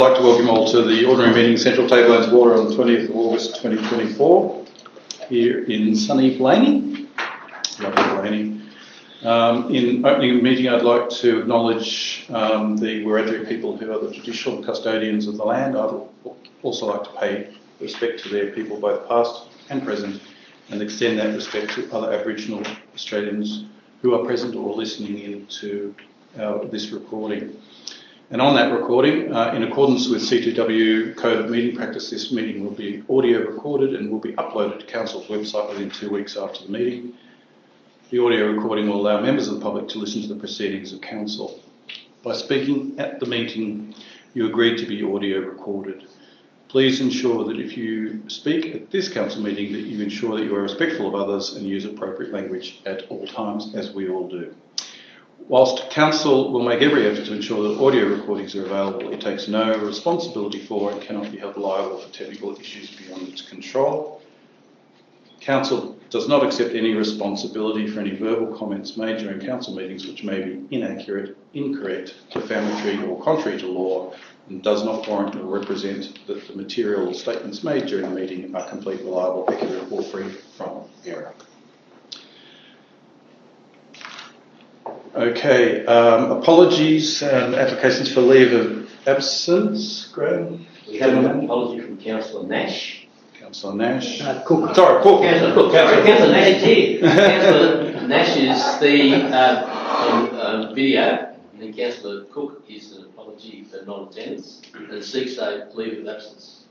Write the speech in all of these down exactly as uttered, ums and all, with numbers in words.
I'd like to welcome you all to the ordinary meeting Central Tablelands Water on the twentieth of August twenty twenty-four here in sunny Blayney. Lovely Blayney. Um, in opening the meeting, I'd like to acknowledge um, the Wiradjuri people who are the traditional custodians of the land. I'd also like to pay respect to their people, both past and present, and extend that respect to other Aboriginal Australians who are present or listening in to uh, this recording. And on that recording, uh, in accordance with C two W Code of Meeting Practice, this meeting will be audio recorded and will be uploaded to Council's website within two weeks after the meeting. The audio recording will allow members of the public to listen to the proceedings of Council. By speaking at the meeting, you agreed to be audio recorded. Please ensure that if you speak at this Council meeting that you ensure that you are respectful of others and use appropriate language at all times, as we all do. Whilst Council will make every effort to ensure that audio recordings are available, it takes no responsibility for and cannot be held liable for technical issues beyond its control. Council does not accept any responsibility for any verbal comments made during Council meetings which may be inaccurate, incorrect, defamatory or contrary to law, and does not warrant or represent that the material or statements made during the meeting are complete, reliable, accurate or free from error. Okay, um, apologies and applications for leave of absence. Graham? We have an apology from Councillor Nash. Councillor Nash. Uh, Cook. Sorry, Cook. Councillor Cook. Sorry, Councillor Nash is here. Councillor Nash is the uh, on, uh, video, and then Councillor Cook is an apology for non-attendance and seeks a leave of absence.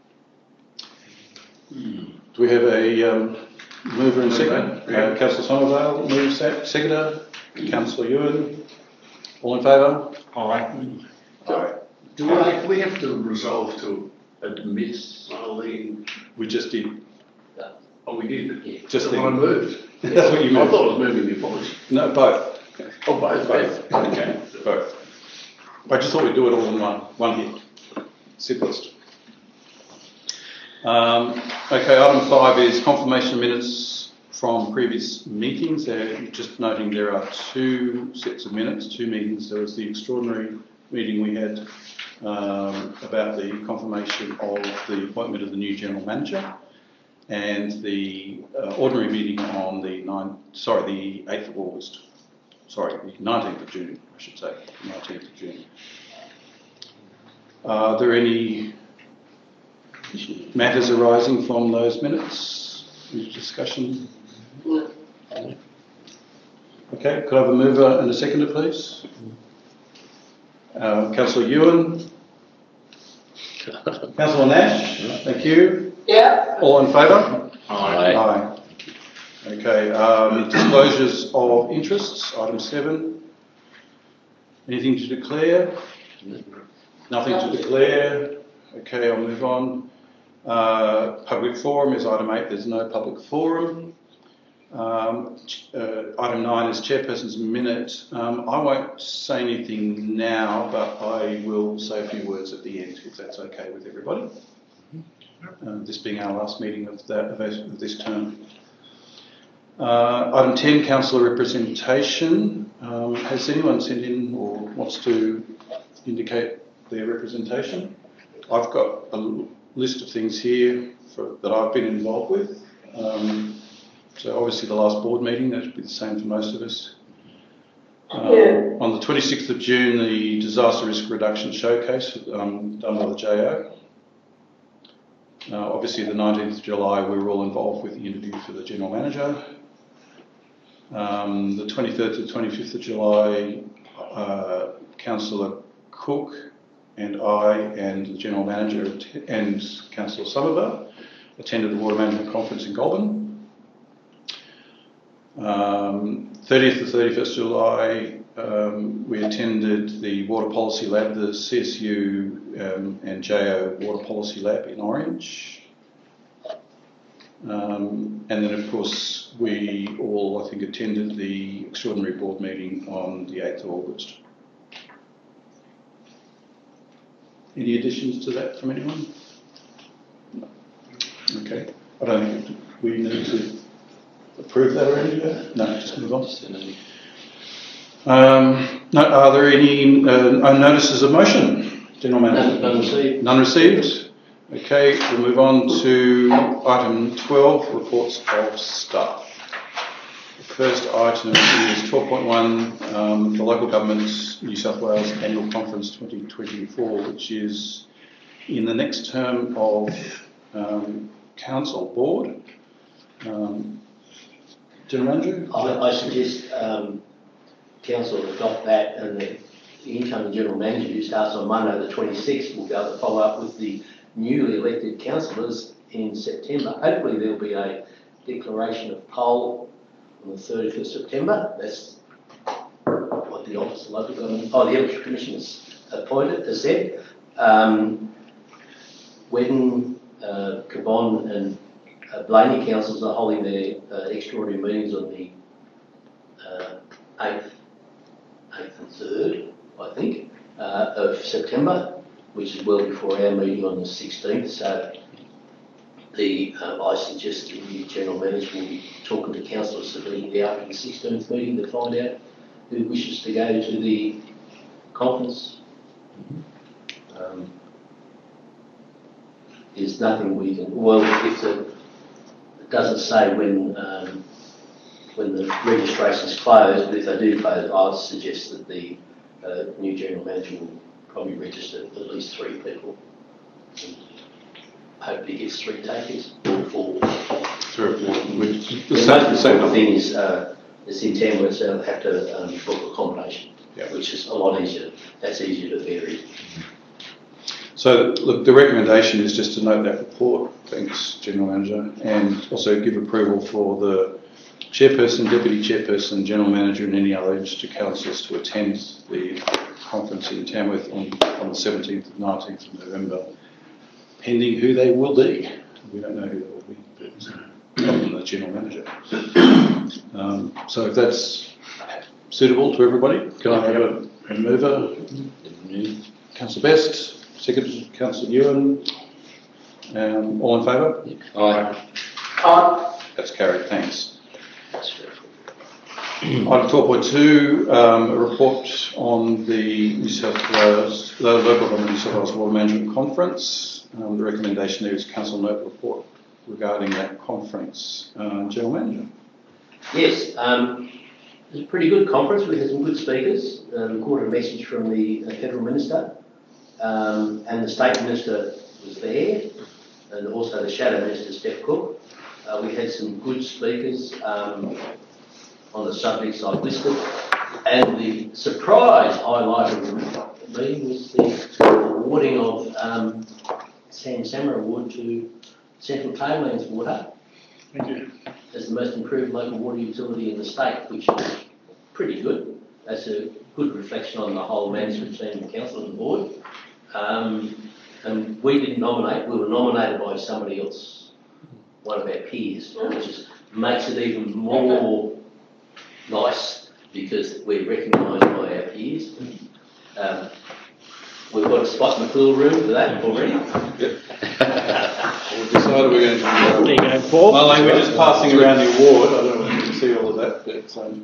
Hmm. Do we have a um, mover and seconder? Uh, Councillor Somerville, move sec seconder. Councillor Ewan, all in favour? Aye. Aye. Do we have, we have to resolve to admit Marlene? We just did. Oh, we did? Yeah. Just so the, I moved. That's what you I moved. thought I was moving the apology. No, both. Oh, both, both. Okay. Both. I just thought we'd do it all in one, one hit. Simplest. Um, okay, item five is confirmation of minutes from previous meetings. There, just noting there are two sets of minutes, two meetings. There was the extraordinary meeting we had um, about the confirmation of the appointment of the new general manager, and the uh, ordinary meeting on the ninth, sorry, the eighth of August. Sorry, the nineteenth of June, I should say, nineteenth of June. Uh, are there any matters arising from those minutes? Any discussion? Okay, could I have a mover and a seconder, please? Uh, Councillor Ewan. Councillor Nash, thank you. Yeah. All in favour? Aye. Aye. Okay, um, disclosures of interests, item seven. Anything to declare? Nothing to declare. Okay, I'll move on. Uh, public forum is item eight, there's no public forum. Um, uh, item nine is chairperson's minute. Um, I won't say anything now, but I will say a few words at the end, if that's okay with everybody. Uh, this being our last meeting of, that, of this term. Uh, item ten, councillor representation. Um, has anyone sent in or wants to indicate their representation? I've got a list of things here for, that I've been involved with. Um, So obviously the last board meeting, that should be the same for most of us. Um, yeah. On the twenty-sixth of June, the Disaster Risk Reduction Showcase um, done by the J O. Uh, obviously the nineteenth of July, we were all involved with the interview for the General Manager. Um, the twenty-third to twenty-fifth of July, uh, Councillor Cook and I and the General Manager and Councillor Somerville attended the Water Management Conference in Goulburn. Um, thirtieth to thirty-first of July, um, we attended the Water Policy Lab, the C S U um, and J O Water Policy Lab in Orange. Um, and then, of course, we all, I think, attended the extraordinary board meeting on the eighth of August. Any additions to that from anyone? No. Okay. I don't think we need to approve that already? No, just move on. Um, no, are there any uh, notices of motion? General Manager? None, none received. None received. Okay, we'll move on to item twelve, reports of staff. The first item is twelve point one, um, the Local Government New South Wales Annual Conference twenty twenty-four, which is in the next term of um, Council Board. Um, General Manager? I, I suggest um, Council adopt that, and the, the incoming General Manager, who starts on Monday the twenty-sixth, will be able to follow up with the newly elected councillors in September. Hopefully there'll be a declaration of poll on the thirtieth of September. That's what the Office of Local Government, oh, the Electoral Commission has appointed, has said. Um, Wedden, uh, Cabon and uh, Blaney councils are holding their uh, extraordinary meetings on the uh, eighth, eighth and third, I think, uh, of September, which is well before our meeting on the sixteenth. So the uh, I suggest the new General Manager will be talking to councillors immediately after the sixteenth meeting to find out who wishes to go to the conference. Um, there's nothing we can, well, if the, it doesn't say when um, when the registration's closed, but if they do close, I'd suggest that the uh, new General Manager will probably register at least three people. And hopefully gets three takers or four. Three or four. Which, The most important thing is uh, it's in Tamworth, so they'll have to um, book accommodation, yeah. which is a lot easier. That's easier to vary. So, look, the recommendation is just to note that report. Thanks, General Manager, and also give approval for the Chairperson, Deputy Chairperson, General Manager and any other interested councillors to attend the conference in Tamworth on, on the seventeenth and nineteenth of November, pending who they will be. We don't know who they will be, but other than the General Manager. Um, so if that's suitable to everybody, can I have a, a mover? Councillor Best. Second, Councillor Ewan. Um, all in favour? Aye. Aye. That's carried, thanks. Item twelve point two, um, a report on the New South Wales, the Local Government New South Wales Water Management Conference. Um, the recommendation there is Council note report regarding that conference. Uh, General Manager. Yes, um, it was a pretty good conference. We had some good speakers. Uh, recorded a message from the uh, Federal Minister. Um, and the State Minister was there, and also the Shadow Minister, Steph Cook. Uh, we had some good speakers um, on the subjects I've listed, and the surprise highlight of the meeting was the awarding of um, Sam Sammer Award to Central Tablelands Water. Thank you. As the most improved local water utility in the state, which is pretty good. That's a good reflection on the whole management team and council and board. Um, and we didn't nominate, we were nominated by somebody else, one of our peers, which is, makes it even more nice because we're recognised by our peers. Um, we've got a spot in the pool room for that already. Yep. We've decided we're going to. Uh, There you go, Paul. Marlene, we're just passing around the award. I don't know if you can see all of that, but um,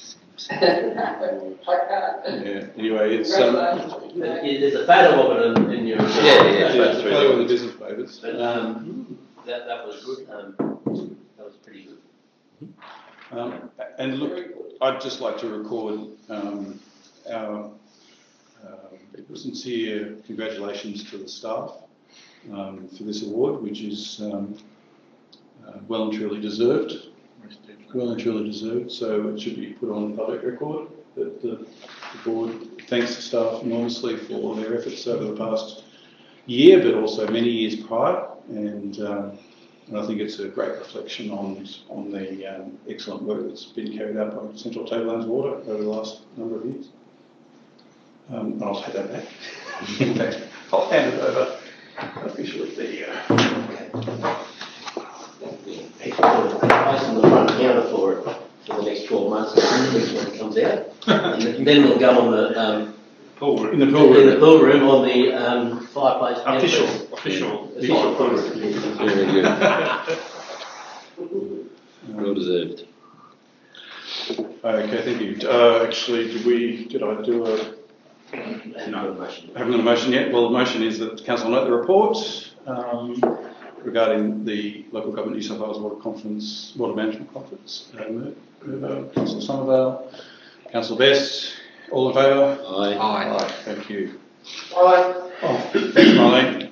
yeah. Anyway, it's um, There's a photo of it in, in your. yeah, yeah, yeah, it's photo of the business papers. But um, that that was um, that was pretty good. Um, and look, I'd just like to record um, our uh, sincere congratulations to the staff um, for this award, which is um, uh, well and truly deserved. Well and truly deserved, so it should be put on public record that the, the board thanks the staff enormously for their efforts over the past year, but also many years prior, and, um, and I think it's a great reflection on on the um, excellent work that's been carried out by Central Tablelands Water over the last number of years. Um, and I'll take that back. In fact, I'll hand it over officially. There you go. Place on the front counter for it for the next twelve months until when it comes out. And then we'll go on the um, Pool room. In the pool room. in the pool room on the um, fireplace. Official, canvas. official, Yeah. official pool room. Very good. Well deserved. Okay, thank you. Uh, actually, did we? Did I do a I haven't got a motion. I haven't got a motion yet. Well, the motion is that council note the report um, regarding the local government New South Wales Water Conference, Water Management Conference. Uh, move, move, Councillor Somerville, Councillor Best, all in favour? Aye. Aye. Thank you. Aye. Oh, thanks, Marlene.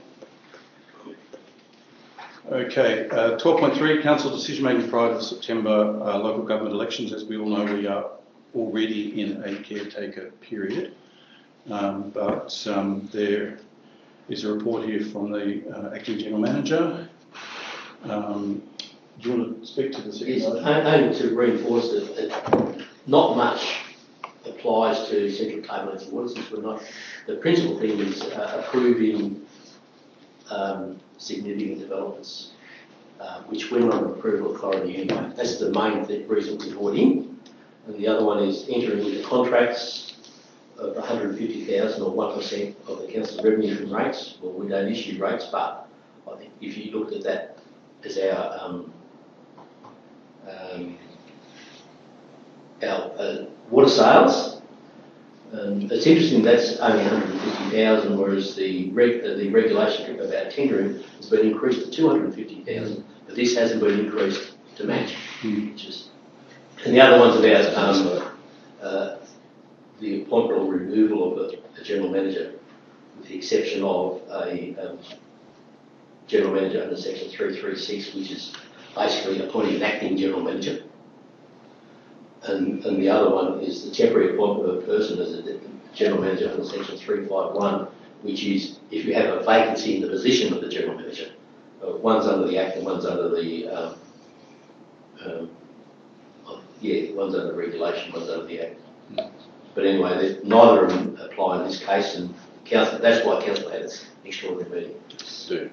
Okay, uh, twelve point three, council decision making prior to the September uh, local government elections. As we all know, we are already in a caretaker period, um, but um, there is a report here from the uh, acting general manager. Um, do you want to speak to the second Yes, item? only to reinforce that, that not much applies to Central Tablelands and Water, since we're not. The principal thing is uh, approving um, significant developments, uh, which we're not an approval authority anyway. That's the main th- reason we brought in. And the other one is entering into contracts of one hundred fifty thousand or one percent of the council's revenue from rates. Well, we don't issue rates, but I think if you looked at that as our um, um, our uh, water sales, um, it's interesting that's only one hundred fifty thousand, whereas the reg- uh, the regulation about tendering has been increased to two hundred fifty thousand, but this hasn't been increased to match, Mm. which is. And the other one's about um, uh, the appointment or removal of a, a general manager, with the exception of a um, general manager under section three thirty-six, which is basically appointing an acting general manager. And, and the other one is the temporary appointment of a person as a general manager under section three fifty-one, which is if you have a vacancy in the position of the general manager. Uh, one's under the Act and one's under the, um, um, yeah, one's under regulation, one's under the Act. Mm. But anyway, neither of them apply in this case, and council, that's why council had its extraordinary meeting. Do.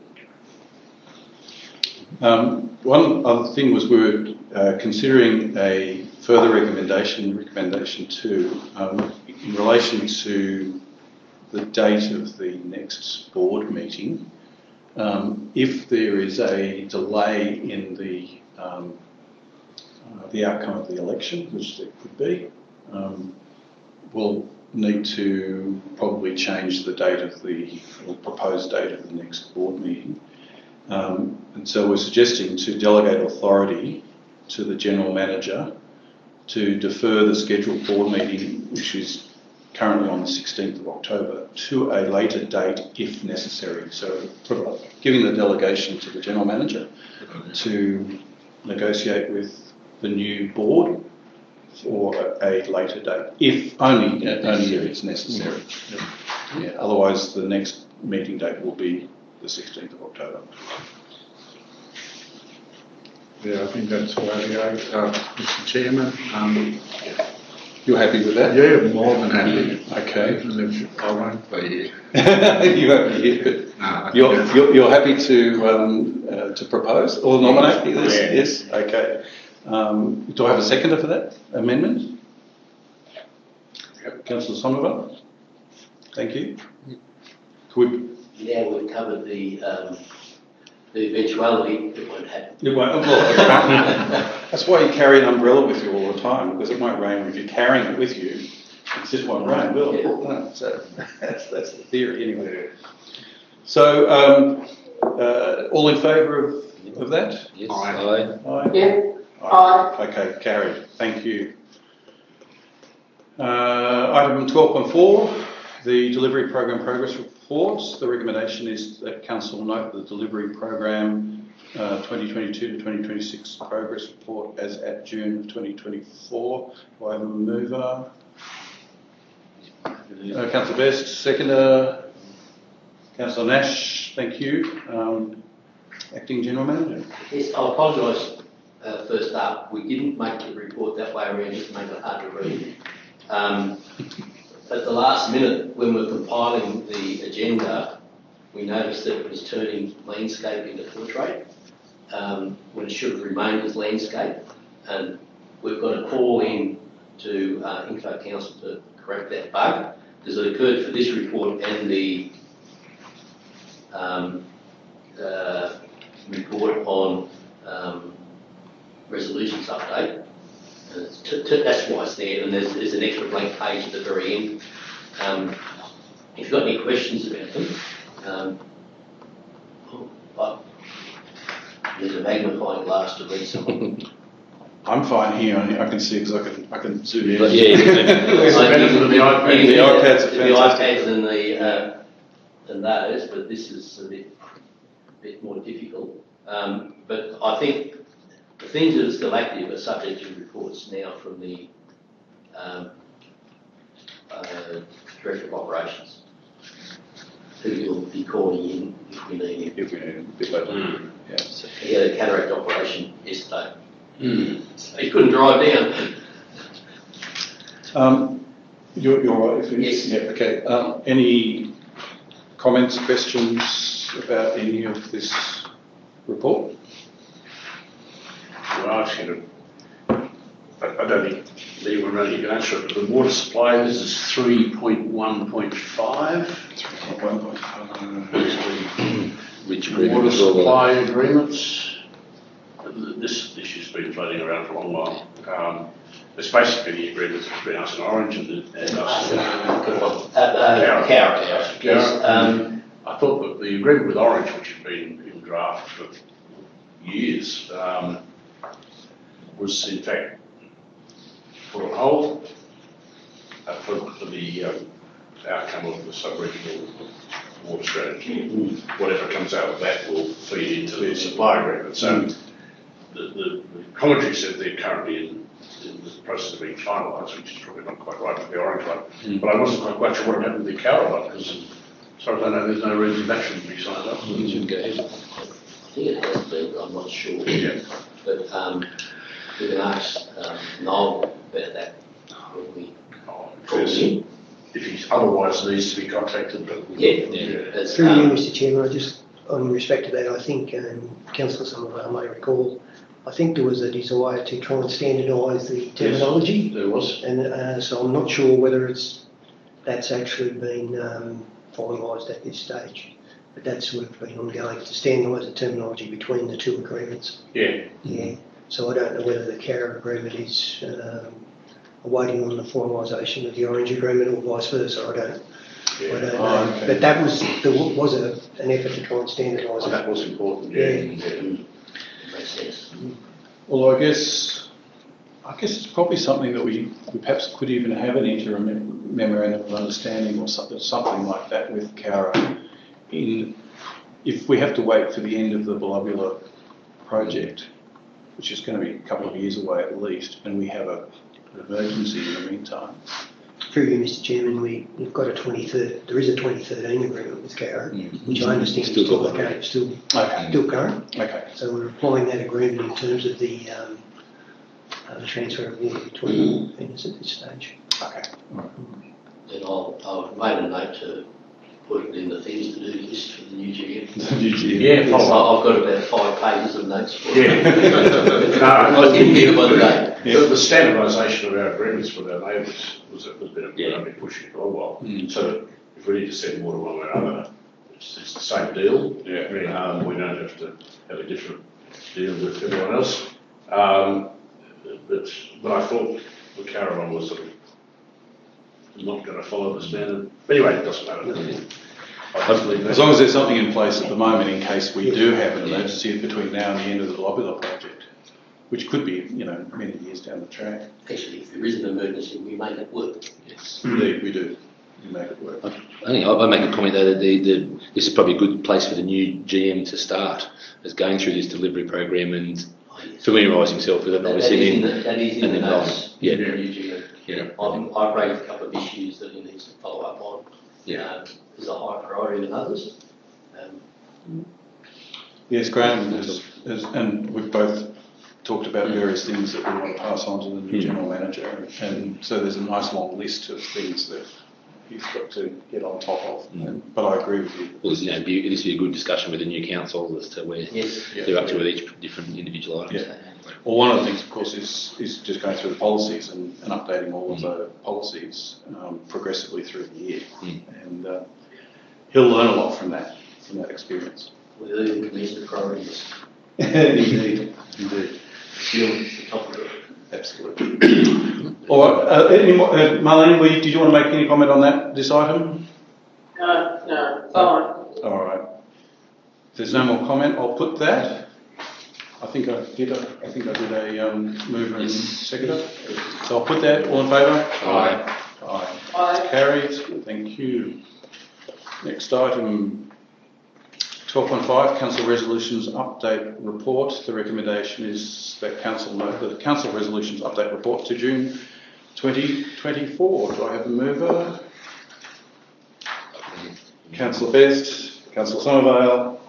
Um, one other thing was we were uh, considering a further recommendation, recommendation two, um, in relation to the date of the next board meeting. Um, if there is a delay in the um, uh, the outcome of the election, which there could be, um, we'll need to probably change the date of the, or proposed date of the next board meeting. Um, and so we're suggesting to delegate authority to the General Manager to defer the scheduled board meeting, which is currently on the sixteenth of October, to a later date if necessary. So giving the delegation to the General Manager to negotiate with the new board for a later date, if only, yeah, only if it's necessary. Yeah. Yeah, otherwise the next meeting date will be the sixteenth of October. Yeah, I think that's why, uh, Mister Chairman. Um, You're happy with that? yeah, more than happy. Okay. I won't be here. You won't be here, but No, I think you're, that's- you're, you're happy to um, uh, to propose or nominate this? Yeah. Yes. Okay. Um, do I have a seconder for that amendment? Yep. Councillor Somerville. Thank you. Could we? Now we've covered the um, the eventuality it won't happen. It won't, well, that's why you carry an umbrella with you all the time, because it won't rain if you're carrying it with you. It just won't rain, will it? Yeah. No, so that's, that's the theory anyway. So, um, uh, all in favour of, of that? Yes. Aye. Aye. Aye. Yeah. Aye. Okay, carried. Thank you. Uh, item twelve point four, the delivery program progress reports. The recommendation is that council note the delivery program uh, twenty twenty-two to twenty twenty-six progress report as at June of twenty twenty-four. Do I have a mover? Uh, Councillor Best, seconder. Councillor Nash, thank you. Um, Acting General Manager. Yes, I apologise uh, first up. We didn't make the report that way around just to make it hard to read. Um, at the last minute, when we were compiling the agenda, we noticed that it was turning landscape into portrait um, when it should have remained as landscape. And we've got a call in to uh, Info Council to correct that bug, because it occurred for this report and the um, uh, report on um, resolutions update. And it's t- t- that's why it's there, and there's, there's an extra blank page at the very end. Um, if you've got any questions about them, um, oh, there's a magnifying glass to read someone. I'm fine here. I can see because I can I can zoom in. But yeah, There's the benefit of the iPad. The iPads are the fantastic. iPads and the uh, and those, but this is a bit bit more difficult. Um, but I think the things that are still active are subject to reports now from the um, uh, Director of Operations, who will be calling in if we need him. If we need it a bit later. Mm. Yeah. So he had a cataract operation yesterday. Mm. So he couldn't drive down. Um, you're, you're right. If Yes. Yeah. Okay. Um, any comments, questions about any of this report? Well, I actually, I, I don't think anyone really can answer it, but the water supply, this is three point one point five. One point. Uh, which Water agreement was all supply agreements. This issue's been floating around for a long while. Um, it's basically the agreements between us and Orange and, and us. Good one. Uh, uh, Carrot House. Yes. Um, I thought that the agreement with Orange, which had been in draft for years, um, was in fact put on hold uh, for, for the um, outcome of the sub-regional water strategy. Whatever comes out of that will feed into the supply agreement. So the, the, the commentary said they're currently in, in the process of being finalised, which is probably not quite right for the Orange one. Mm. But I wasn't quite, quite sure what happened with the Carroll one, because as far as I know, there's no reason that shouldn't be signed up. It should go ahead. I think it has been, but I'm not sure. Yeah. But um, we can ask um, Noel about that when we Oh, call because him. if he otherwise needs to be contacted, but Yeah, Yeah. It's, Through you, um, Mister Chairman, I just, on respect to that, I think um, Councillor Somerville may recall, I think there was a desire to try and standardise the terminology, there was. and uh, so I'm not sure whether it's that's actually been um, finalised at this stage. But that's sort of been ongoing to standardise the terminology between the two agreements. Yeah. Yeah. So I don't know whether the C A R A agreement is um, awaiting on the finalisation of the Orange agreement or vice versa. I don't. I Yeah. don't Oh, know. okay. But that was there wa- was a, an effort to try and standardise Oh, it. that was important. Yeah. Yeah. yeah. makes sense. Although I guess, I guess it's probably something that we, we perhaps could even have an interim mem- memorandum of understanding or something, something like that with C A R A. In, if we have to wait for the end of the Bellabula project, which is going to be a couple of years away at least, and we have a, an emergency in the meantime. Through you, Mister Chairman, we, we've got a twenty thirteen, there is a twenty thirteen agreement with C A R A, Mm. which I understand Still is still, got one. okay, still, Okay. still current. Okay. So we're applying that agreement in terms of the, um, uh, the transfer of water between entities at this stage. Okay. And I'll, I've made a note to put it in the things to do list for the new G M. Yeah, So follow I've got about five pages of notes for Yeah. it. No, I didn't get it by the day. The, the standardisation of our agreements with our neighbours was a, was a bit of Yeah. I've been pushing for a while. Mm. So that if we need to send water one way or another, it's, it's the same deal. Yeah. Um, we don't have to have a different deal with everyone else. Um, but, but I thought the Caravan was sort of not going to follow the standard. But anyway, it doesn't matter. I just leave that. As long as there's something in place at the moment in case we do have an emergency between now and the end of the Bellabula project, which could be, you know, many years down the track. Actually, if there is an emergency, we make it work. Yes. Indeed, we do. We make it work. I think I, I make a comment though that the, the, this is probably a good place for the new G M to start, as going through this delivery program and Oh, yes. familiarise himself with it. And That, that obviously, is in then, the, that is in and the then notes. yeah. for the new G M. yeah, I've, I've raised a couple of issues that he needs to follow up on. Yeah. Um, is a higher priority than others. Um, Yes, Graham has, has, and we've both talked about various things that we want to pass on to the new Mm. general manager, and so there's a nice long list of things that he's got to get on top of. Mm. And, but I agree with you. well, you know, be, this would be a good discussion with the new council as to where yes. they're up to with each different individual items. Yeah. Well, one of the things, of course, is is just going through the policies and, and updating all of the policies um, progressively through the year, Mm. and uh, he'll learn a lot from that, from that experience. With the commensurate priorities. Indeed, indeed. Still the top of it. Absolutely. All right, uh, any more, uh, Marlene, we, did you want to make any comment on that, this item? No, fine. All right. If there's no more comment, I'll put that. I think I did. A, I think I did a um, mover and seconder. So I'll put that. All in favour? Aye. Aye. Aye. Carried. Thank you. Next item, twelve point five, Council Resolutions Update Report. The recommendation is that Council note the Council Resolutions Update Report to June twenty twenty-four. Do I have a mover? Councillor Best, Councillor Somervale,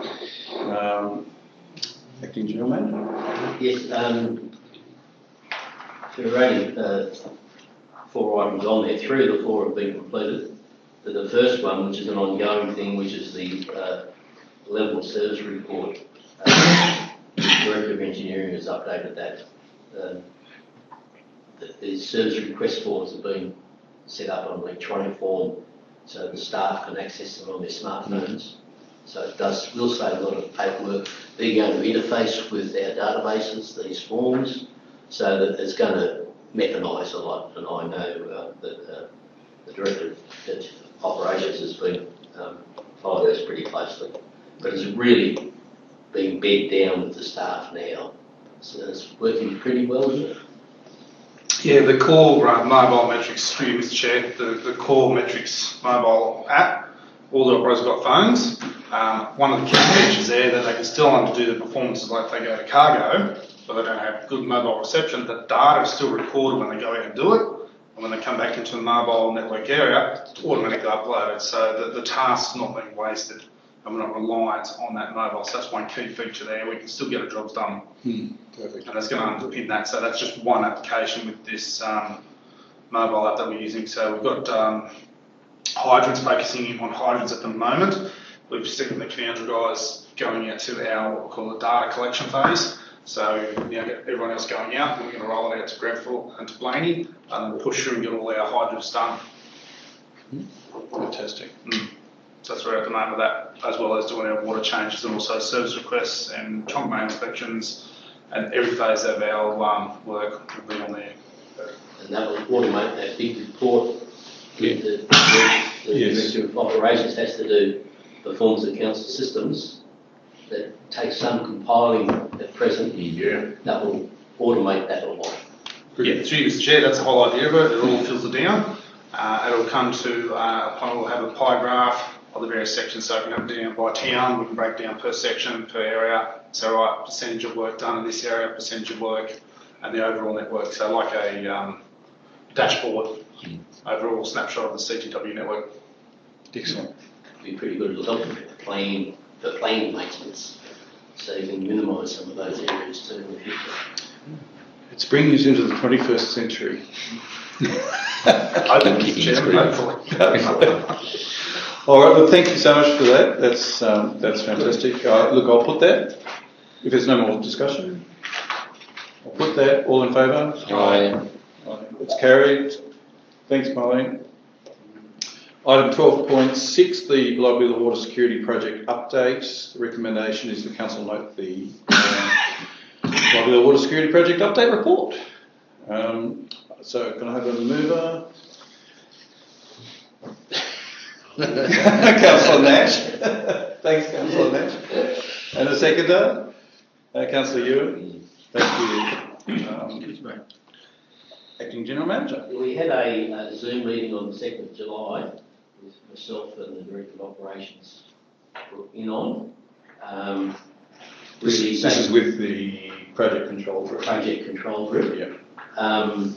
um, Acting General Manager. Yes, um, there are only uh, four items on there. Three of the four have been completed. But the first one, which is an ongoing thing, which is the uh, level of service report, uh, the Director of Engineering has updated that. Um, the, the service request forms have been set up on electronic form so the staff can access them on their smartphones. So it does will save a lot of paperwork. They're going to interface with our databases, these forms, so that it's going to mechanise a lot. And I know uh, that uh, the Director of Operations has been um, following this pretty closely. But it's really being bed down with the staff now. So it's working pretty well, isn't it? Yeah, the core uh, mobile metrics, through you, Mister Chair, the, the core metrics mobile app, all the operators have got phones. Um, one of the key features there that they can still undo the performances like they go to cargo, but they don't have good mobile reception. The data is still recorded when they go out and do it, and when they come back into the mobile network area, it's automatically uploaded. So the, the task's not being wasted, and we're not reliant on that mobile. So that's one key feature there. We can still get our jobs done. Hmm. Perfect. And that's going to underpin that. So that's just one application with this um, mobile app that we're using. So we've got um, hydrants, focusing in on hydrants at the moment. We've seen the Canandra guys going out to our, what we call the data collection phase. So we now get everyone else going out, and we're going to roll it out to Grenfell and to Blaney, and then push through and get all our hydrants done. Fantastic. Mm. So that's where we're at the moment with that, as well as doing our water changes and also service requests and trunk main inspections. And every phase of our um, work will be on there. And that will automate that big report Yeah. that the, the, the Yes. Director of Operations has to do, performs the council systems, that takes some compiling at present. Yeah. That will automate that a lot. Yeah, through Mister Chair, that's the whole idea of it. It all filters down. Uh, it'll come to uh, a point where we'll have a pie graph of the various sections, so we can have it down by town, we can break down per section, per area, so right, percentage of work done in this area, percentage of work, and the overall network, so like a um, dashboard, mm. overall snapshot of the C T W network. Excellent. Be pretty good. It'll help with plan, for plan maintenance, so you can minimise some of those areas too in the future. It's bringing us into the twenty-first century. I think Mister Chairman, hopefully. All right, well, thank you so much for that. That's um, that's fantastic. Uh, look, I'll put that. If there's no more discussion, I'll put that. All in favour? Aye. Aye. It's carried. Thanks, Marlene. Item twelve point six, the Belubula Water Security Project update. The recommendation is the council note the uh, Belubula Water Security Project update report. Um, so, can I have a mover? Councillor Nash. Thanks, Councillor Nash. And a seconder? Uh, Councillor Ewan. Thank you. Um, Acting General Manager. We had a, a Zoom meeting on the second of July with myself and the Director of Operations in on. Um, This, really this is with the project control group. project control group. Yeah. Um,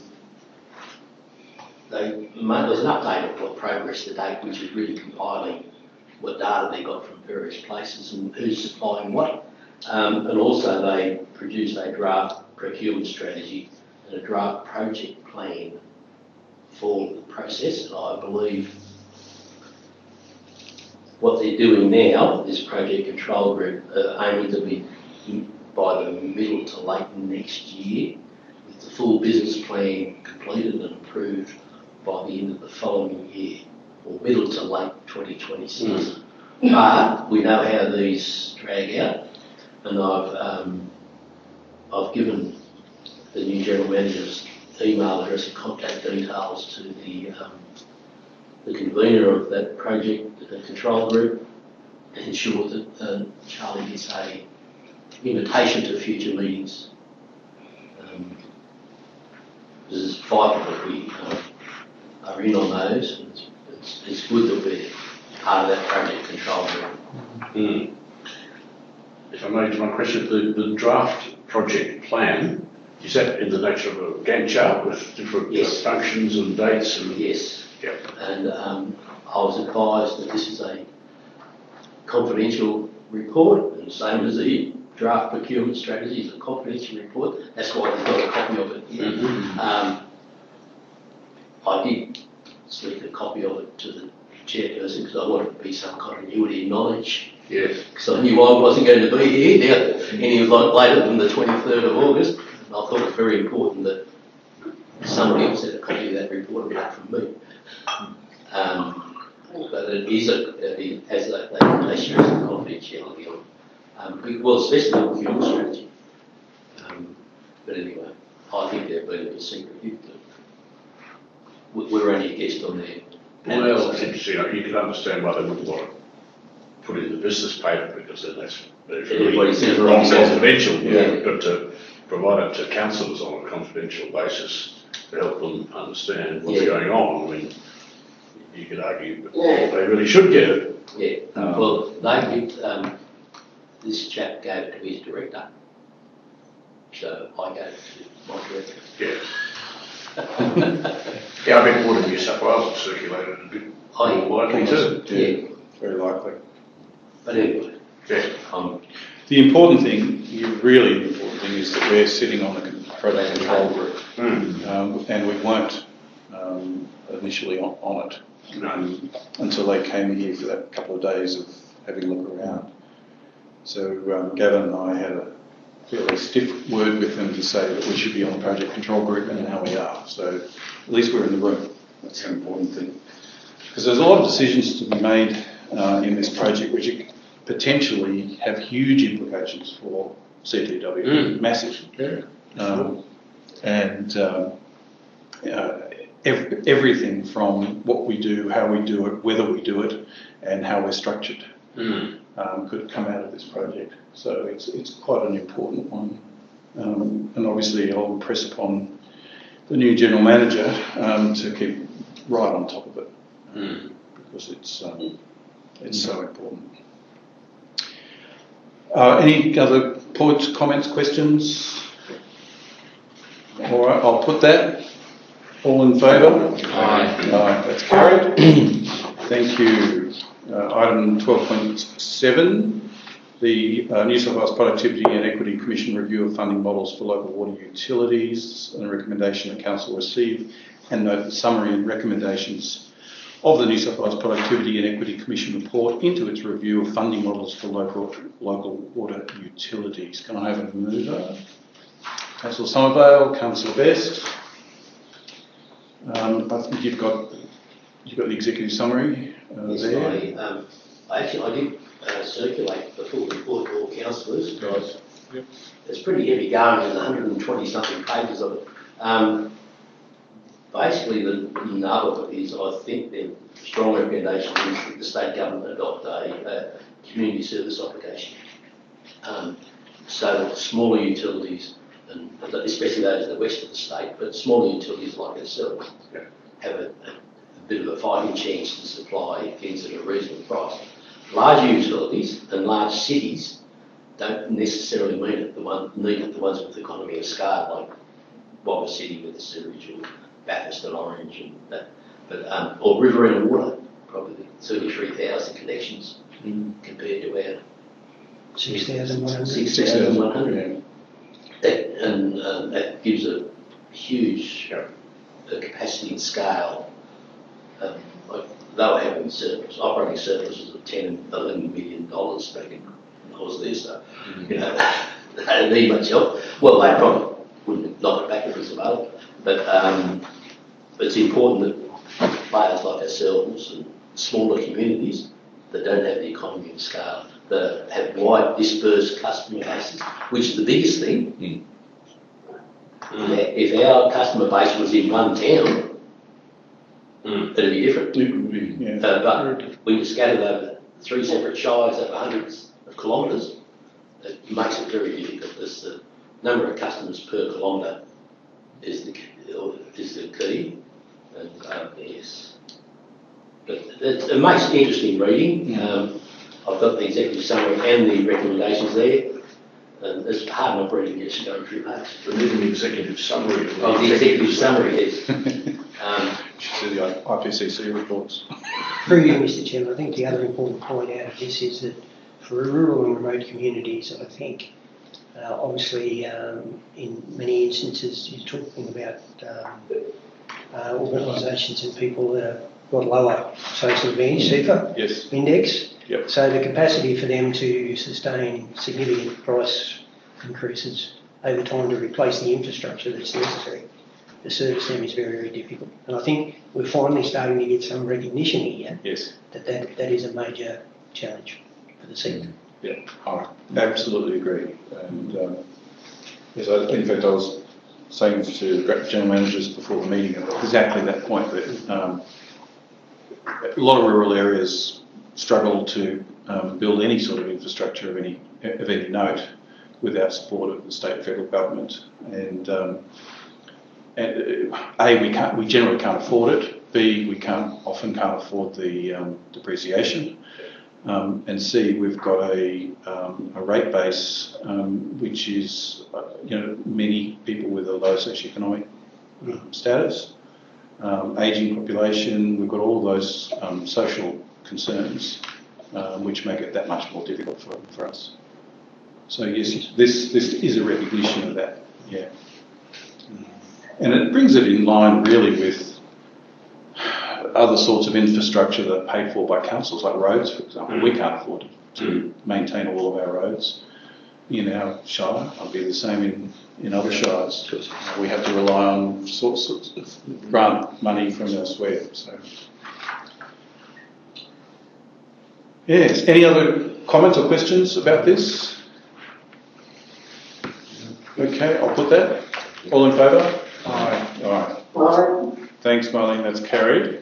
they, there's an update of what progress to date, which is really compiling what data they got from various places and who's supplying what. Um, and also they produce a draft procurement strategy and a draft project plan for the process. And I believe what they're doing now, this project control group, uh, aiming to be in by the middle to late next year, with the full business plan completed and approved by the end of the following year, or middle to late twenty twenty-six. Mm. But we know how these drag out, and I've um, I've given the new general manager's email address and contact details to the um, the convener of that project, the control group, ensure that uh, Charlie gets a invitation to future meetings. Um, this is vital that we uh, are in on those. It's, it's, it's good that we're part of that project control group. Mm. If I may, to my question, the, the draft project plan, is that in the nature of a Gantt chart with different Yes. uh, functions and dates and? Yes. Yep. And um, I was advised that this is a confidential report, and same as the draft procurement strategy is a confidential report. That's why we've got a copy of it here. Mm-hmm. Um, I did sneak a copy of it to the chairperson because I wanted to be some continuity in knowledge. Yes. Because I knew I wasn't going to be here now, any of like later than the twenty-third of August. And I thought it was very important that somebody else had a copy of that report apart from me. Um, but it is a, it has a, a, a serious confidentiality on it. Um, well, especially the procurement strategy. Um, but anyway, I think they're being a bit secretive. But we're only a guest on there. Well, it's interesting, you know, you can understand why they wouldn't want to put it in the business paper because then that's, that's Everybody really says wrong wrong stuff. confidential. Yeah. But to provide it to councillors on a confidential basis to help them understand what's Yeah. going on, I mean, you could argue that Yeah. they really should get it. Yeah, Um, well, they did, um, this chap gave it to his director. So I gave it to my director. Yeah. Yeah, I bet Water New South Wales will circulate it a bit I- more widely too. Yeah, Very likely. but anyway, Yeah. um, The important thing, the really important thing, is that we're sitting on the con- project control group, Mm. um, and we weren't um, initially on, on it No. um, until they came here for that couple of days of having a look around. So um, Gavin and I had a fairly stiff word with them to say that we should be on the project control group, and now we are. So at least we're in the room. That's the important thing. Because there's a lot of decisions to be made uh, in this project which potentially have huge implications for C T W, Mm. massive. Yeah. Um, and um, uh, ev- everything from what we do, how we do it, whether we do it, and how we're structured Mm. um, could come out of this project. So it's it's quite an important one. Um, and obviously I'll impress upon the new general manager um, to keep right on top of it Mm. because it's um, it's so important. Uh, any other points, comments, questions? All right, I'll put that. All in favour? Aye. Aye, that's carried. Thank you. Uh, item twelve point seven, the uh, New South Wales Productivity and Equity Commission review of funding models for local water utilities, and a recommendation the Council receive and note the summary and recommendations of the New South Wales Productivity and Equity Commission report into its review of funding models for local local water utilities. Can I have a mover? Councillor Somervale, Councillor Best. Um, I think you've got you've got the executive summary uh, yes, there. I, um, I actually, I did uh, circulate the full report to all councillors because Yep. it's pretty heavy going, there's one hundred twenty something pages of it. Um, basically, the, the nub of it is, I think the strong recommendation is that the state government adopt a, a community service obligation. Um, so that smaller utilities, and especially those in the west of the state, but smaller utilities like ourselves Yeah. have a, a bit of a fighting chance to supply things at a reasonable price. Larger utilities and large cities don't necessarily mean it, the one, need it, the ones with economy of scale, like Wagga City with the sewerage, or Bathurst and Orange, and that, but um, or Riverina Water, probably thirty-three thousand connections Mm. compared to our Six thousand one hundred. six thousand one hundred. That, and um, that gives a huge Yeah. uh, capacity and scale. Um, like they were having surplus, operating surpluses of ten, eleven million dollars back in I was there, so you know they don't need much help. Well, they probably wouldn't knock it back if it was available, but um, it's important that players like ourselves and smaller communities that don't have the economy of scale, that have wide dispersed customer bases, which is the biggest thing. Mm. If if our customer base was in one town, Mm. It'd be different. It would be, yeah. Uh, but when you're scattered over three separate shires over hundreds of kilometres, it makes it very difficult. As the number of customers per kilometre is the is the key, and uh, yes, but it, it makes interesting reading. Yeah. Um, I've got the executive summary and the recommendations there, and it's hard enough reading just going through that. We need an executive summary. Of the Oh, the executive summary, yes. Um, To the I P C C reports. Through you, Mister Chairman, I think the other important point out of this is that for rural and remote communities, I think uh, obviously um, in many instances you're talking about um, uh, organisations and people that have got lower social advantage, SEIFA Yes. index. Yep. So the capacity for them to sustain significant price increases over time to replace the infrastructure that's necessary to service them is very, very difficult. And I think we're finally starting to get some recognition here Yes. that that, that is a major challenge for the sector. Yeah, I absolutely agree. And um, yes, I, in fact, I was saying to general managers before the meeting exactly that point, that um, a lot of rural areas struggle to um, build any sort of infrastructure of any of any note without support of the state and federal government. And, um, and uh, A, we can't, we generally can't afford it. B, we can't often can't afford the um, depreciation. Um, and C, we've got a, um, a rate base um, which is, uh, you know, many people with a low socioeconomic um, status, um, ageing population. We've got all those um, social concerns um, which make it that much more difficult for, for us. So yes, this this is a recognition of that. Yeah, and it brings it in line really with other sorts of infrastructure that are paid for by councils, like roads, for example. We can't afford to maintain all of our roads in our shire. It'll be the same in, in other shires. We have to rely on sorts of grant money from elsewhere. So, yes. Any other comments or questions about this? Okay, I'll put that. All in favour? Aye. All right. Thanks, Marlene. That's carried.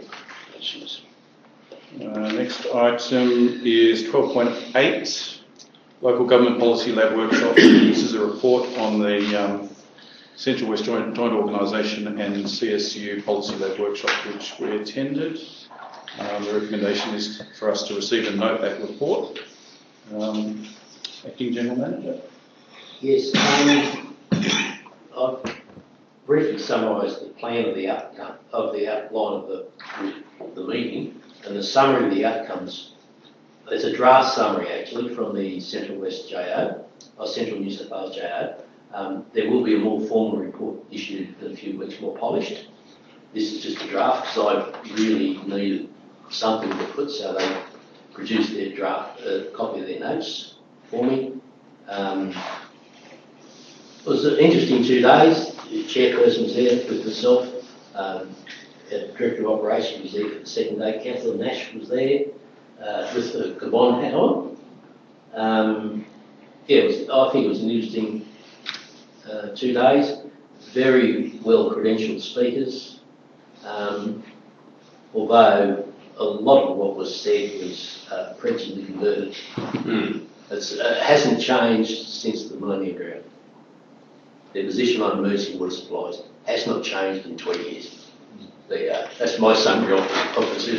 Uh, next item is twelve point eight, Local Government Policy Lab Workshop. This is a report on the um, Central West Joint, Joint Organisation and C S U Policy Lab Workshop, which we attended. Um, the recommendation is for us to receive and note that report. Um, Acting General Manager. Yes, um, I've briefly summarised the plan of the outcome of the outline of the the meeting, and the summary of the outcomes. It's a draft summary actually from the Central West J O, or Central New South Wales J O. Um, there will be a more formal report issued in a few weeks, more polished. This is just a draft because I really needed something to put, so they produced their draft, a uh, copy of their notes for me. Um, it was an interesting two days. The chairperson was there with myself. Um, the Director of Operations was there for the second day. Councillor Nash was there uh, with the Gabon hat on. Um, yeah, it was, I think it was an interesting uh, two days. Very well credentialed speakers. Um, although a lot of what was said was uh, preachingly converted. Mm. It's, uh, it hasn't changed since the Millennium Drought. Their position on emergency water supplies has not changed in twenty years. There you go. That's my summary of the, of the two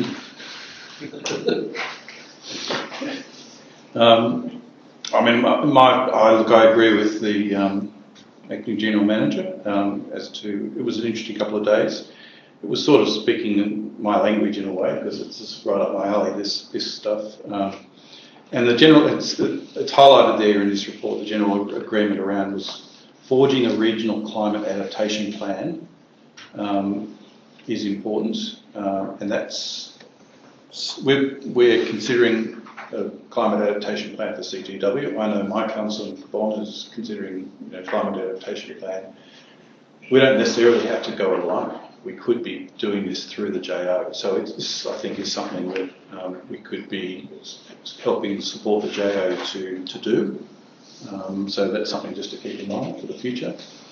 days. um, I mean, my, my I look, I agree with the um, acting general manager um, as to it was an interesting couple of days. It was sort of speaking in my language in a way because it's just right up my alley. This this stuff. Um, and the general, it's, it's highlighted there in this report. The general agreement around was forging a regional climate adaptation plan um, is important, uh, and that's we're, we're considering a climate adaptation plan for C T W. I know my council in Gabon is considering you know, climate adaptation plan. We don't necessarily have to go it alone. We could be doing this through the J O. So it's, I think, is something that um, we could be helping support the J O to, to do. Um, so that's something just to keep in mind for the future.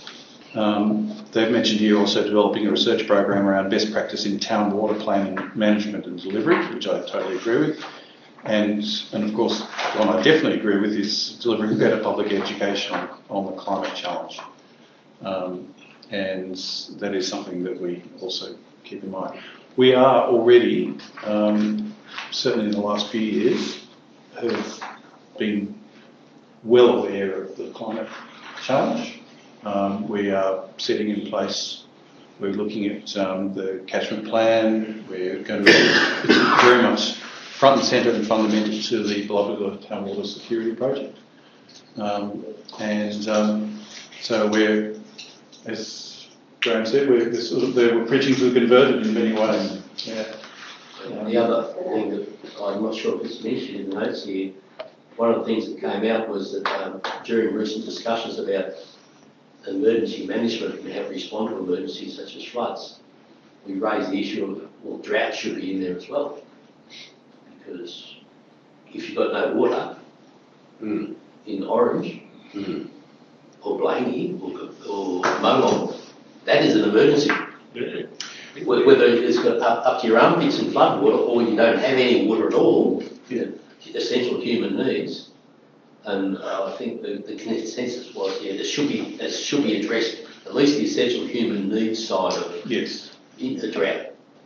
Um, they've mentioned here also developing a research program around best practice in town water planning, management and delivery, which I totally agree with. And, and of course, one I definitely agree with is delivering better public education on, on the climate challenge. Um, and that is something that we also keep in mind. We are already, um, certainly in the last few years, have been well aware of the climate challenge. Um, we are setting in place, we're looking at um, the catchment plan, we're going to be, it's very much front and centre and fundamental to the beloved Town Water Security Project. Um, and um, so we're, as Graham said, we're, we're, sort of, we're preaching to the converted in many ways. Yeah. Uh, the other thing that I'm not sure if it's mentioned in the notes here, one of the things that came out was that um, during recent discussions about emergency management and how to respond to emergencies such as floods, we raised the issue of, well, drought should be in there as well. Because if you've got no water mm. in Orange mm. or Blaney or, or Molong, that is an emergency. Yeah. Whether it's got up, up to your armpits in flood water or you don't have any water at all, yeah. essential human needs. And uh, I think the, the consensus was, yeah, this should be this should be addressed, at least the essential human needs side of yes. the drought.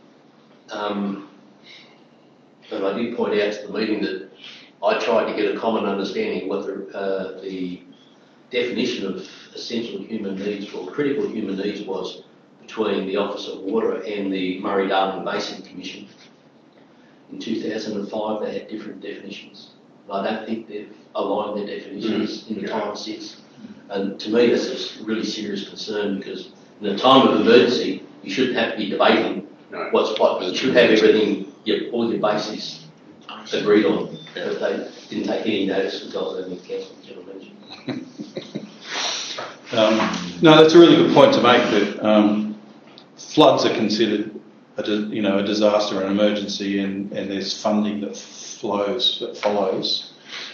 Um, and I did point out to the meeting that I tried to get a common understanding of what the, uh, the definition of essential human needs or critical human needs was between the Office of Water and the Murray-Darling Basin Commission. In two thousand five, they had different definitions. I don't think they've aligned their definitions mm, in the yeah. time since. And to me, that's a really serious concern because in a time of emergency, you shouldn't have to be debating no. what's what. You should have everything, your, all your bases agreed on. Yeah. But they didn't take any notice until I was only council general manager. um, no, that's a really good point to make that um, floods are considered a, you know, a disaster, an emergency, and, and there's funding that flows, that follows.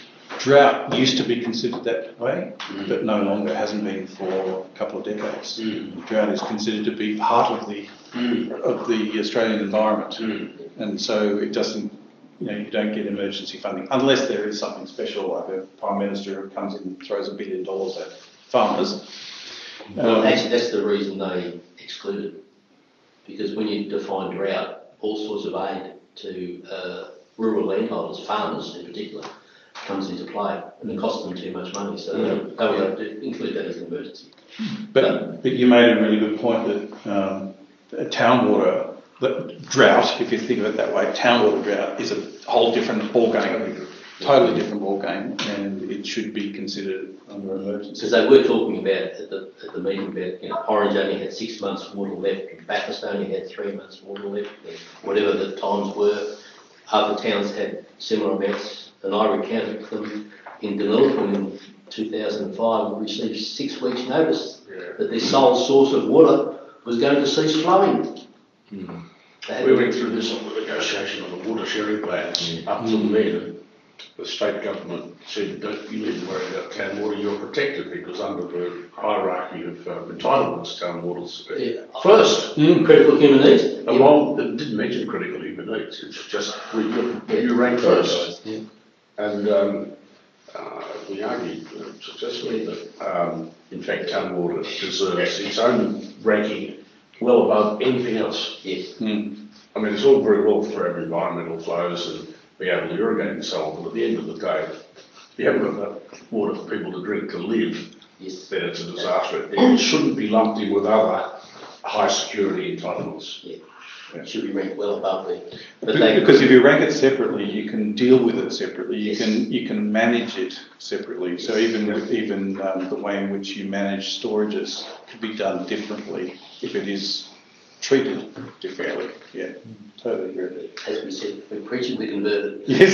Drought used to be considered that way, mm. but no longer, hasn't been for a couple of decades. Mm. Drought is considered to be part of the mm. of the Australian environment, mm. and so it doesn't, you know, you don't get emergency funding unless there is something special, like a Prime Minister who comes in and throws a billion dollars at farmers. Well, um, actually, that's the reason they excluded it, because when you define drought, all sorts of aid to uh, rural landholders, farmers in particular, comes into play, and it costs them too much money, so yeah. they will have to include that as an emergency. But, but, but you made a really good point that um, town water, the drought, if you think of it that way, town water drought is a whole different ball game, totally different ball game, and it should be considered under emergency. Because they were talking about at the at the meeting about, you know, Orange only had six months water left, and Bathurst only had three months water left, whatever the times were. Other towns had similar amounts. And I recounted them in Deniliquin in two thousand five, we received six weeks' notice yeah. that their sole source of water was going to cease flowing. Mm. We went through this on the negotiation on the water sharing plans. Mm. Up till mm. then, the state government said, don't you need to worry about town water, you're protected, because under the hierarchy of uh, entitlements, town water's yeah. first. Mm. Critical human needs. And yeah. while it didn't mention critical human needs, it's just you, you rank first. Yeah. And um, uh, we argued uh, successfully that, um, in fact, town water deserves its own ranking well above anything else. Yes. Mm. I mean, it's all very well for our environmental flows and be able to irrigate and so on, but at the end of the day, if you haven't got enough water for people to drink to live, yes. then it's a disaster. It shouldn't be lumped in with other high security entitlements. Yeah. It should be ranked well above it. But they, because if you rank it separately, you can deal with it separately. You yes. can you can manage it separately. So even with, even um, the way in which you manage storages could be done differently if it is treated differently. Yeah, totally agree. As we said, we're preaching the converted. Yes.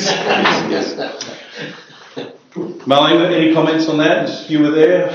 yes. yes. Marlene, any comments on that? You were there.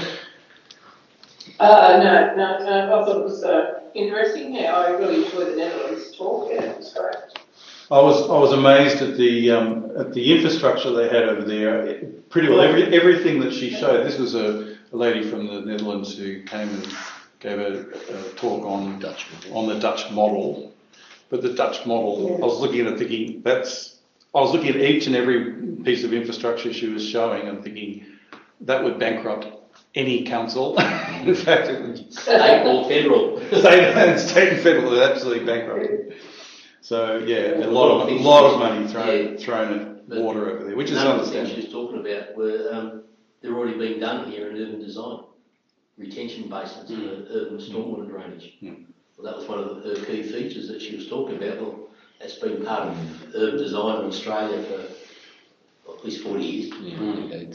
Uh, no, no, no. I thought it was uh, interesting. Yeah, I really enjoyed the Netherlands talk. Yeah, it was great. I was I was amazed at the um, at the infrastructure they had over there. It, pretty well every, everything that she showed. This was a, a lady from the Netherlands who came and gave a, a talk on Dutch. on the Dutch model. But the Dutch model, I was looking at it thinking, that's, I was looking at each and every piece of infrastructure she was showing and thinking, that would bankrupt any council. In fact, it would State or federal. state, state and federal would absolutely bankrupt. So yeah, a lot of a lot of money thrown Yeah. thrown at But water over there, which is None of the things understandable. she was talking about were, um, they're already being done here in urban design. Retention basins Mm. for urban stormwater drainage. Mm. Well, that was one of the, her key features that she was talking about. Well, that's been part of urban design in Australia for well, at least forty years. Yeah, decades.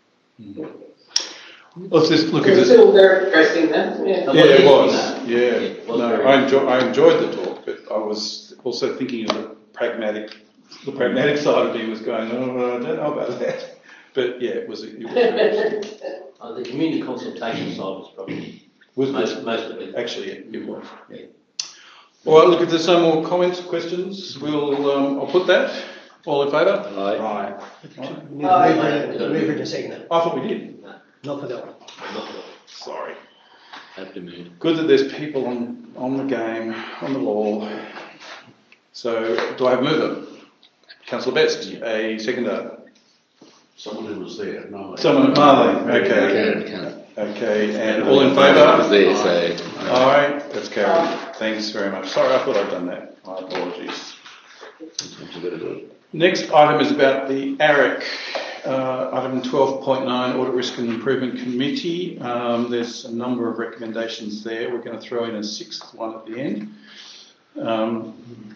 Let's just look at It's this. still very interesting, then, yeah. Yeah, it was. Yeah, Yeah, it was no, very- I enjoy, I enjoyed the talk, but I was also thinking of the pragmatic, the pragmatic side of me was going, oh, I don't know about that. But yeah, it was. It was very interesting. Uh, the community consultation side was probably Was most, good. most of it. Actually, it, it was. Yeah. All right. Look, if there's no more comments, questions, we'll. Um, I'll put that. All in favour? Aye. Aye. Move Aye. it, move it a second. I thought we did. Not for that one. Not at all. Sorry. Happy to move. Good that there's people on on the game, on the ball. So, do I have a mover? Councillor Best, a seconder. Someone who was there, no. Someone, Marley, okay. Can, can. Okay, and all in I was favour? there, so. Aye, that's carried. Thanks very much. Sorry, I thought I'd done that. My apologies. Sometimes you've got to do it. Next item is about the A R E C, uh, item twelve point nine, Audit Risk and Improvement Committee. Um, there's a number of recommendations there. We're going to throw in a sixth one at the end. Um,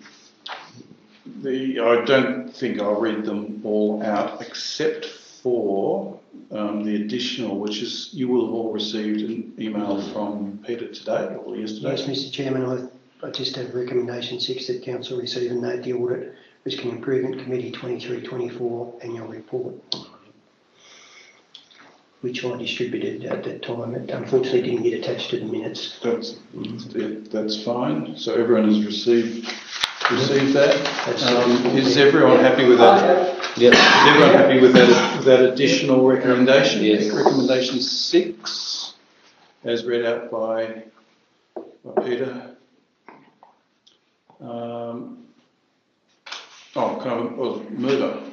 The, I don't think I'll read them all out except for um, the additional, which is you will have all received an email from Peter today or yesterday. Yes, Mister Chairman, I, I just have recommendation six that Council receive and note the Audit Risk and Improvement Committee twenty-three twenty-four annual report, which I distributed at that time. It unfortunately didn't get attached to the minutes. That's yeah, that's fine. So everyone has received received that. That's Um, it. is everyone happy with I that? have, Yep. Is everyone happy with that, with that additional recommendation? Yes. Recommendation six, as read out by, by Peter. Um, oh, can I, oh, mover.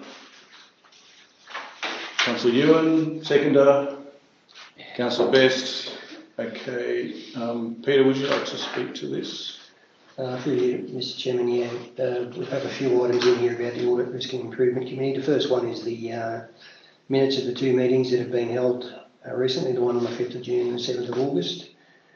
Councillor Ewan, seconder. Councillor Best. Okay, um, Peter, would you like to speak to this? Uh, through you, Mister Chairman, yeah, uh, we have a few items in here about the Audit Risk and Improvement Committee. The first one is the uh, minutes of the two meetings that have been held uh, recently, the one on the fifth of June and the seventh of August.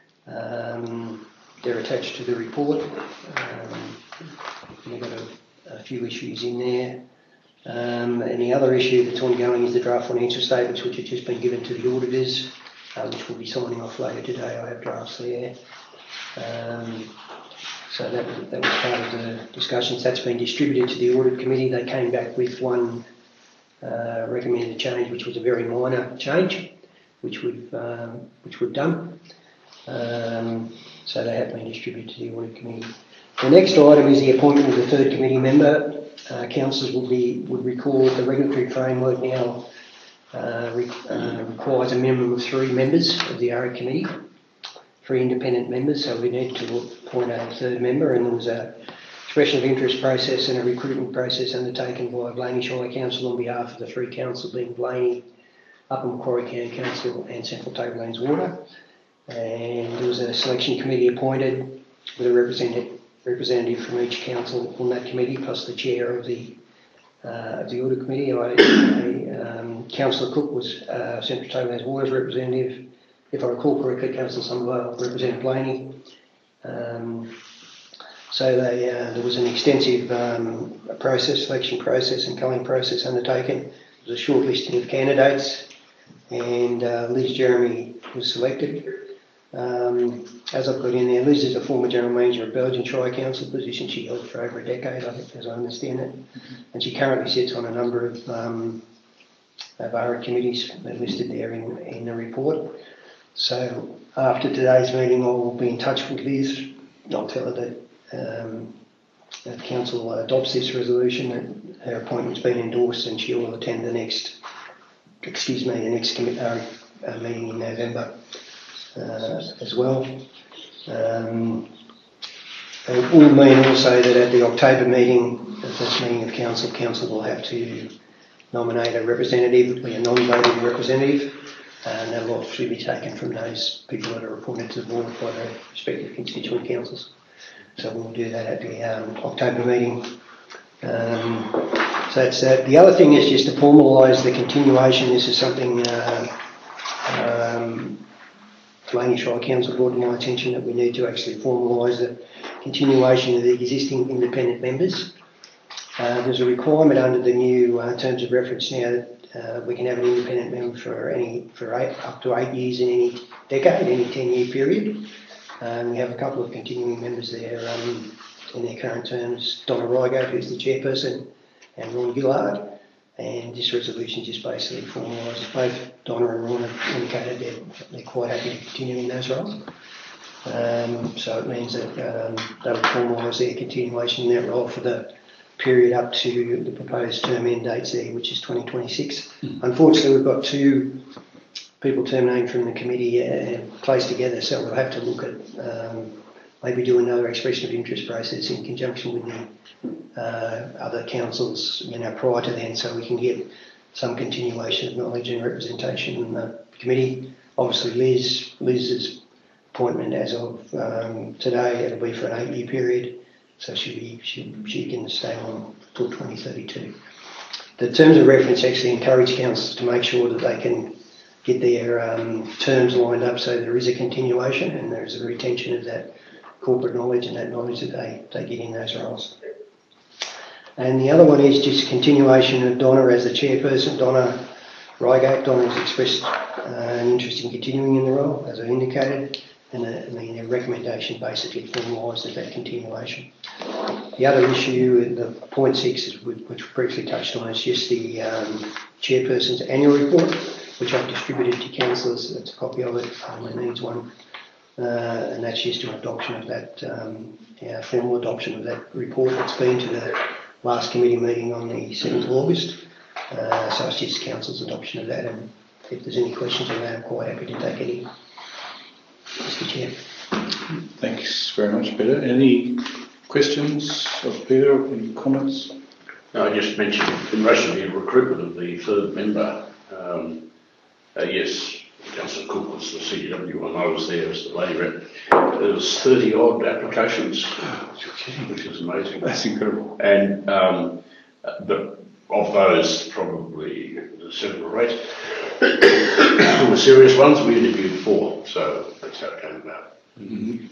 Um, they're attached to the report. Um, we've got a, a few issues in there. Um, and the other issue that's ongoing is the draft financial statements, which have just been given to the auditors, uh, which we'll be signing off later today. I have drafts there. Um, So that was, that was part of the discussions. That's been distributed to the audit committee. They came back with one uh, recommended change, which was a very minor change, which we've um, which we've done. Um, so they have been distributed to the audit committee. The next item is the appointment of the third committee member. Uh, councillors will be would recall the regulatory framework now uh, re, uh, requires a minimum of three members of the A R E C committee. Three independent members, so we need to appoint a third member, and there was a expression of interest process and a recruitment process undertaken by Blaney Shire Council on behalf of the three councils being Blaney, Upper Macquarie County Council and Central Tablelands Water. And there was a selection committee appointed with a representative, representative from each council on that committee, plus the chair of the uh, of the audit committee. I, I, um, Councillor Cook was uh, Central Tablelands Water's representative. If I recall correctly, Councillor Somerville represented Blaney. Um, so they, uh, there was an extensive um, process, selection process and culling process undertaken. There was a short listing of candidates, and uh, Liz Jeremy was selected. Um, as I've got in there, Liz is a former General Manager of Belgian Shire Council, position she held for over a decade, I think, as I understand it. And she currently sits on a number of, um, of A R E C committees listed there in, in the report. So after today's meeting, I will be in touch with Liz. I'll tell her that, um, that Council adopts this resolution, that her appointment's been endorsed, and she will attend the next, excuse me, the next commi- uh, uh, meeting in November. uh, as well. Um, it will mean also that at the October meeting, the first meeting of council, council will have to nominate a representative, a non-voting representative, and that will obviously be taken from those people that are appointed to the board by their respective constituent councils. So we'll do that at the um, October meeting. Um, so that's that. The other thing is just to formalise the continuation. This is something uh, um, Delaney Shire Council brought to my attention, that we need to actually formalise the continuation of the existing independent members. Uh, there's a requirement under the new uh, terms of reference now that uh, we can have an independent member for any for eight, up to eight years in any decade, any ten-year period. Um, we have a couple of continuing members there um, in their current terms: Donna Rygaard, who's the chairperson, and Ron Gillard. And this resolution just basically formalises both. Donna and Ron have indicated they're, they're quite happy to continue in those roles. Um, so it means that um, they will formalise their continuation in that role for the period up to the proposed term end dates there, which is twenty twenty-six. Mm. Unfortunately, we've got two people terminating from the committee uh, close together, so we'll have to look at um, maybe do another expression of interest process in conjunction with the uh, other councils, you know, prior to then, so we can get some continuation of knowledge and representation in the committee. Obviously, Liz, Liz's appointment as of um, today, it'll be for an eight-year period. So she, be, she, she can stay on till twenty thirty-two. The terms of reference actually encourage councils to make sure that they can get their um, terms lined up so there is a continuation and there is a retention of that corporate knowledge and that knowledge that they, they get in those roles. And the other one is just continuation of Donna as the chairperson. Donna Rygaard, Donna has expressed uh, an interest in continuing in the role, as I indicated. And the, I mean, their recommendation basically formalises that continuation. The other issue, the point six, is, which we briefly touched on, is just the um, chairperson's annual report, which I've distributed to councillors. That's a copy of it. Um, it needs one, uh, and that's just an adoption of that, um, yeah, formal adoption of that report. It's been to the last committee meeting on the seventh of August, uh, so it's just council's adoption of that. And if there's any questions on that, I'm quite happy to take any. Mister Chair. Thanks very much, Peter. Any questions of Peter? Any comments? No, I just mentioned in relation to the recruitment of the third member. Um, uh, yes, Councillor Cook was the C D W and I was there as the lady rep. There was thirty odd applications, which is amazing. That's incredible. And um, but of those, probably seven or eight were serious ones. We interviewed four, so that's how it came about. Mm-hmm.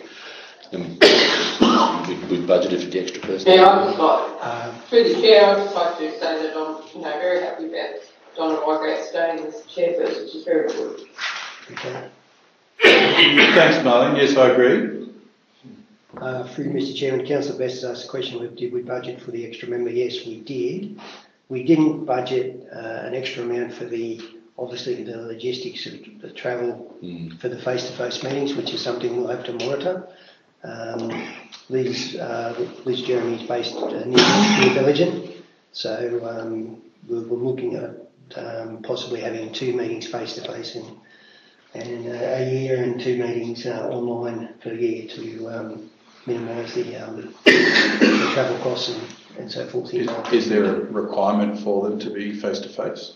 Um, we, we budgeted for the extra person. Yeah, I just like, Um, through the chair, I'd just like to say that I'm, you know, very happy about Donna Rygaard staying as chairperson, which is very good. okay. Thanks, Marlene. Yes, I agree. Uh, through Mister Chairman, Councillor Best has asked the question, did we budget for the extra member? Yes, we did. We didn't budget uh, an extra amount for the, obviously, the logistics of the travel mm. for the face-to-face meetings, which is something we'll have to monitor. Um, Liz, uh, Liz Jeremy is based uh, near, near Belgium, so um, we're, we're looking at um, possibly having two meetings face-to-face in, and uh, a year and two meetings uh, online per year to um, minimise the, um, the travel costs and, and so forth. Is, is there a requirement for them to be face-to-face?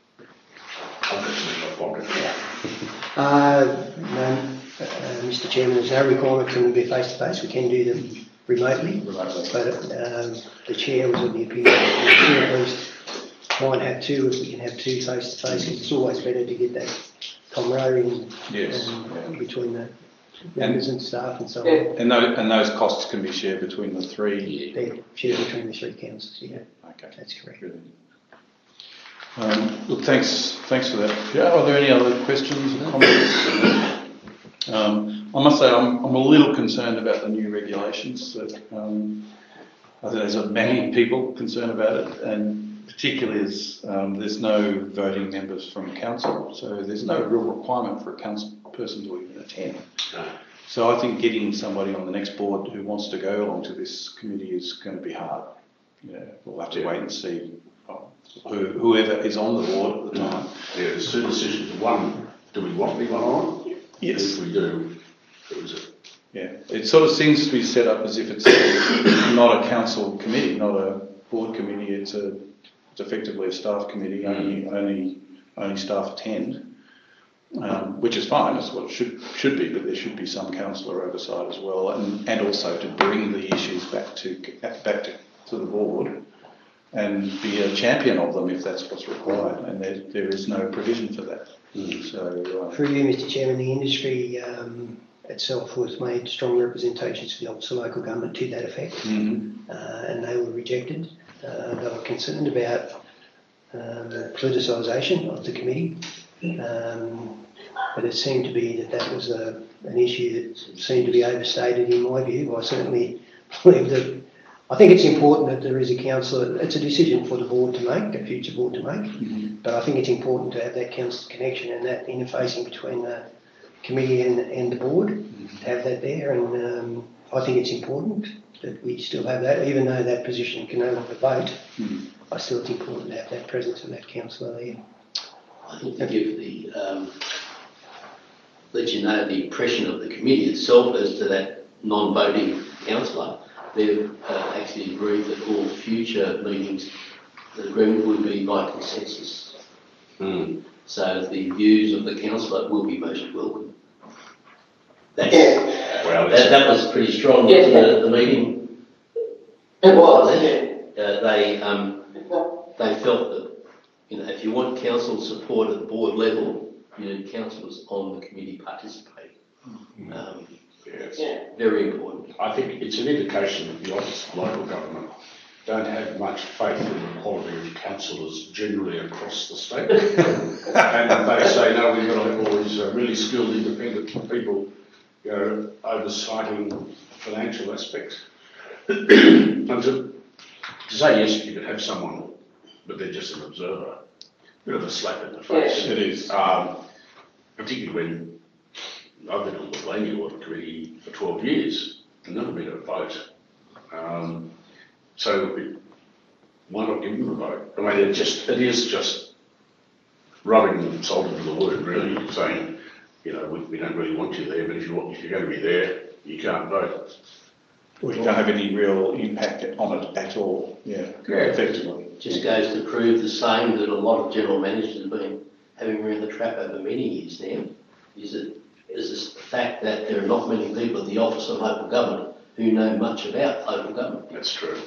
Uh, no, uh, Mister Chairman, there's no requirement for them to be face-to-face. We can do them remotely, remotely. but um, the chair was of the opinion that we at least might have two if we can have two face-to-face, because it's always better to get that camaraderie yes. um, yeah. between the members and, and staff and so yeah. on. And those, and those costs can be shared between the three? They're shared between the three councils, yeah. Okay. That's correct. Brilliant. Um, look, thanks, thanks for that. Yeah, are there any other questions or comments? um, I must say I'm, I'm a little concerned about the new regulations. That um, I think there's many people concerned about it, and particularly as um, there's no voting members from council, so there's no real requirement for a council person to even attend. So I think getting somebody on the next board who wants to go along to this committee is going to be hard. Yeah, we'll have to wait and see. Who, whoever is on the board at the time. Yeah, there's two decisions. One, do we want anyone on? Yes. If we do, it was a Yeah, it sort of seems to be set up as if it's a, not a council committee, not a board committee. It's a it's effectively a staff committee. Mm. Only only only staff attend, um, which is fine. That's what it should should be. But there should be some councillor oversight as well, and and also to bring the issues back to back to, to the board and be a champion of them if that's what's required. And there there is no provision for that. Mm. So uh, Through you, Mister Chairman, the industry Um, itself was made strong representations to the Office of Local Government to that effect, mm-hmm. uh, and they were rejected. Uh, they were concerned about um, politicisation of the committee, um, but it seemed to be that that was a, an issue that seemed to be overstated in my view. I certainly believe that, I think it's important that there is a councillor, it's a decision for the board to make, a future board to make, Mm-hmm. but I think it's important to have that council connection and that interfacing between the committee and, and the board, to have that there, and um, I think it's important that we still have that, even though that position can no longer vote. Mm. I still think it's important to have that presence of that councillor there. I think to give the, um, let you know the impression of the committee itself as to that non-voting councillor, they've uh, actually agreed that all future meetings, the agreement will be by consensus. Mm. So the views of the councillor will be most welcome. That's, Yeah. well, that, that was pretty strong, Yeah, wasn't yeah. it, at the meeting? It was, yeah. Uh, they, um, It was. they felt that, you know, if you want council support at the board level, you need councillors on the committee participating. Um, yes. Yeah. very important. I think it's an indication that the Office of Local Government don't have much faith in the quality of councillors generally across the state. And they say, no, we've got to have all these uh, really skilled independent people, you know, oversighting financial aspects. And to, to say, yes, you could have someone, but they're just an observer, bit of a slap in the face. It is. Um, particularly when I've been on the Blaney Audit Committee for twelve years and never been a vote. Um, so it, why not give them a vote? I mean, it just it is just rubbing salt into the wound, really, saying, you know, we, we don't really want you there, but if you want, if you're going to be there, you can't vote. Well, you don't have any real impact on it at all. Yeah, Yeah. effectively. Just goes to prove the same that a lot of general managers have been having around the trap over many years now, is that is this the fact that there are not many people in the Office of Local Government who know much about local government. That's true.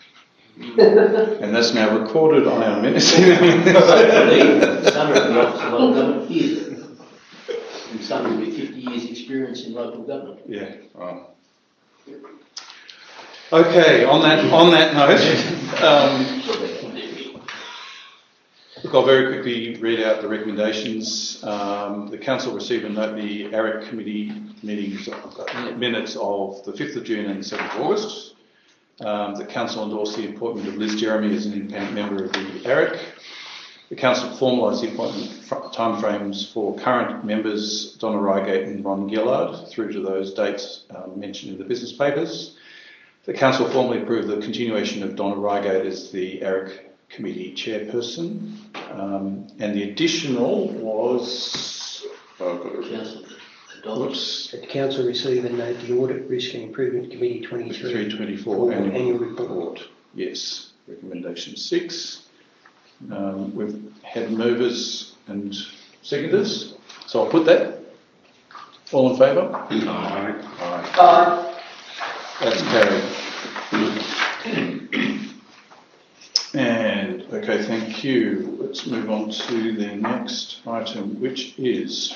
And that's now recorded on our minutes. Hopefully, some of the Office of Local Government hears it. And some with fifty years experience in local government. Yeah, right. Okay, on that on that note, um, look, I'll very quickly read out the recommendations. Um, the council received and note the A R E C committee meetings uh, minutes of the fifth of June and the seventh of August. Um, the council endorsed the appointment of Liz Jeremy as an independent member of the A R E C. The council formalised the appointment timeframes for current members Donna Reigate and Ron Gillard through to those dates um, mentioned in the business papers. The council formally approved the continuation of Donna Reigate as the A R E C committee chairperson, um, and the additional was. Oh, I've got it. Council adopts. Whoops. That the council receive and note the Audit Risk and Improvement Committee twenty-three three twenty-four annual, annual report. report. Yes, recommendation six. Um, we've had movers and seconders, so I'll put that. All in favour? Aye. Aye. Aye. That's carried. And, okay, thank you. Let's move on to the next item, which is,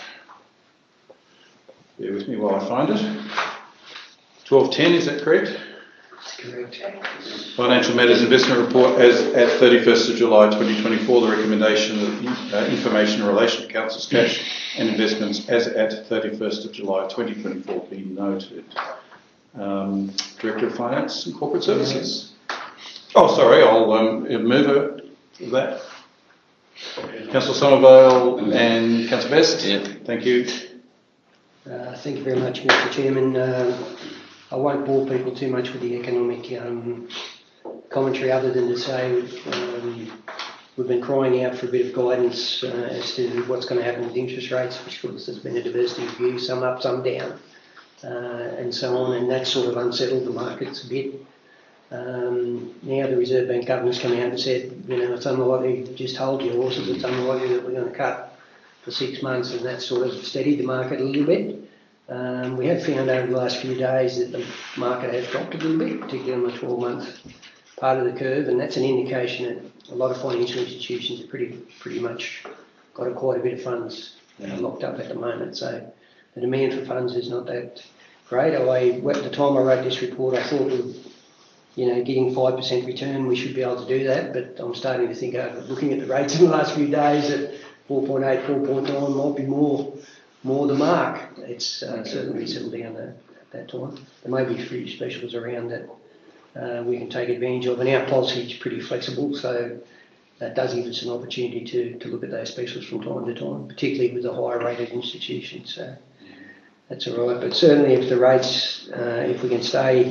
bear with me while I find it, twelve ten, is that correct? That's correct. Financial Matters Investment Report as at thirty-first of July twenty twenty-four, the recommendation of uh, information in relation to council's cash and investments as at thirty-first of July twenty twenty-four be noted. Um, Director of Finance and Corporate Services. Oh, sorry, I'll um, move it, that. Councillor Somerville and Councillor Best. Yeah. Thank you. Uh, thank you very much, Mister Chairman. Uh, I won't bore people too much with the economic um, commentary other than to say um, we've been crying out for a bit of guidance uh, as to what's going to happen with interest rates, which of course there's been a diversity of views, some up, some down, uh, and so on, and that sort of unsettled the markets a bit. Um, now the Reserve Bank governor's come out and said, you know, it's unlikely, just hold your horses, it's unlikely that we're going to cut for six months, and that sort of steadied the market a little bit. Um, we have found over the last few days that the market has dropped a little bit, particularly on the twelve month part of the curve, and that's an indication that a lot of financial institutions are pretty pretty much got a, quite a bit of funds uh, locked up at the moment. So the demand for funds is not that great. I, at the time I wrote this report, I thought with, you know, getting five percent return, we should be able to do that, but I'm starting to think, uh, looking at the rates in the last few days, that four point eight, four point nine might be more more the mark. It's uh, certainly settled down there at that time. There may be a few specials around that uh, we can take advantage of, and our policy is pretty flexible, so that does give us an opportunity to, to look at those specials from time to time, particularly with the higher rated institutions. So that's all right. But certainly if the rates, uh, if we can stay,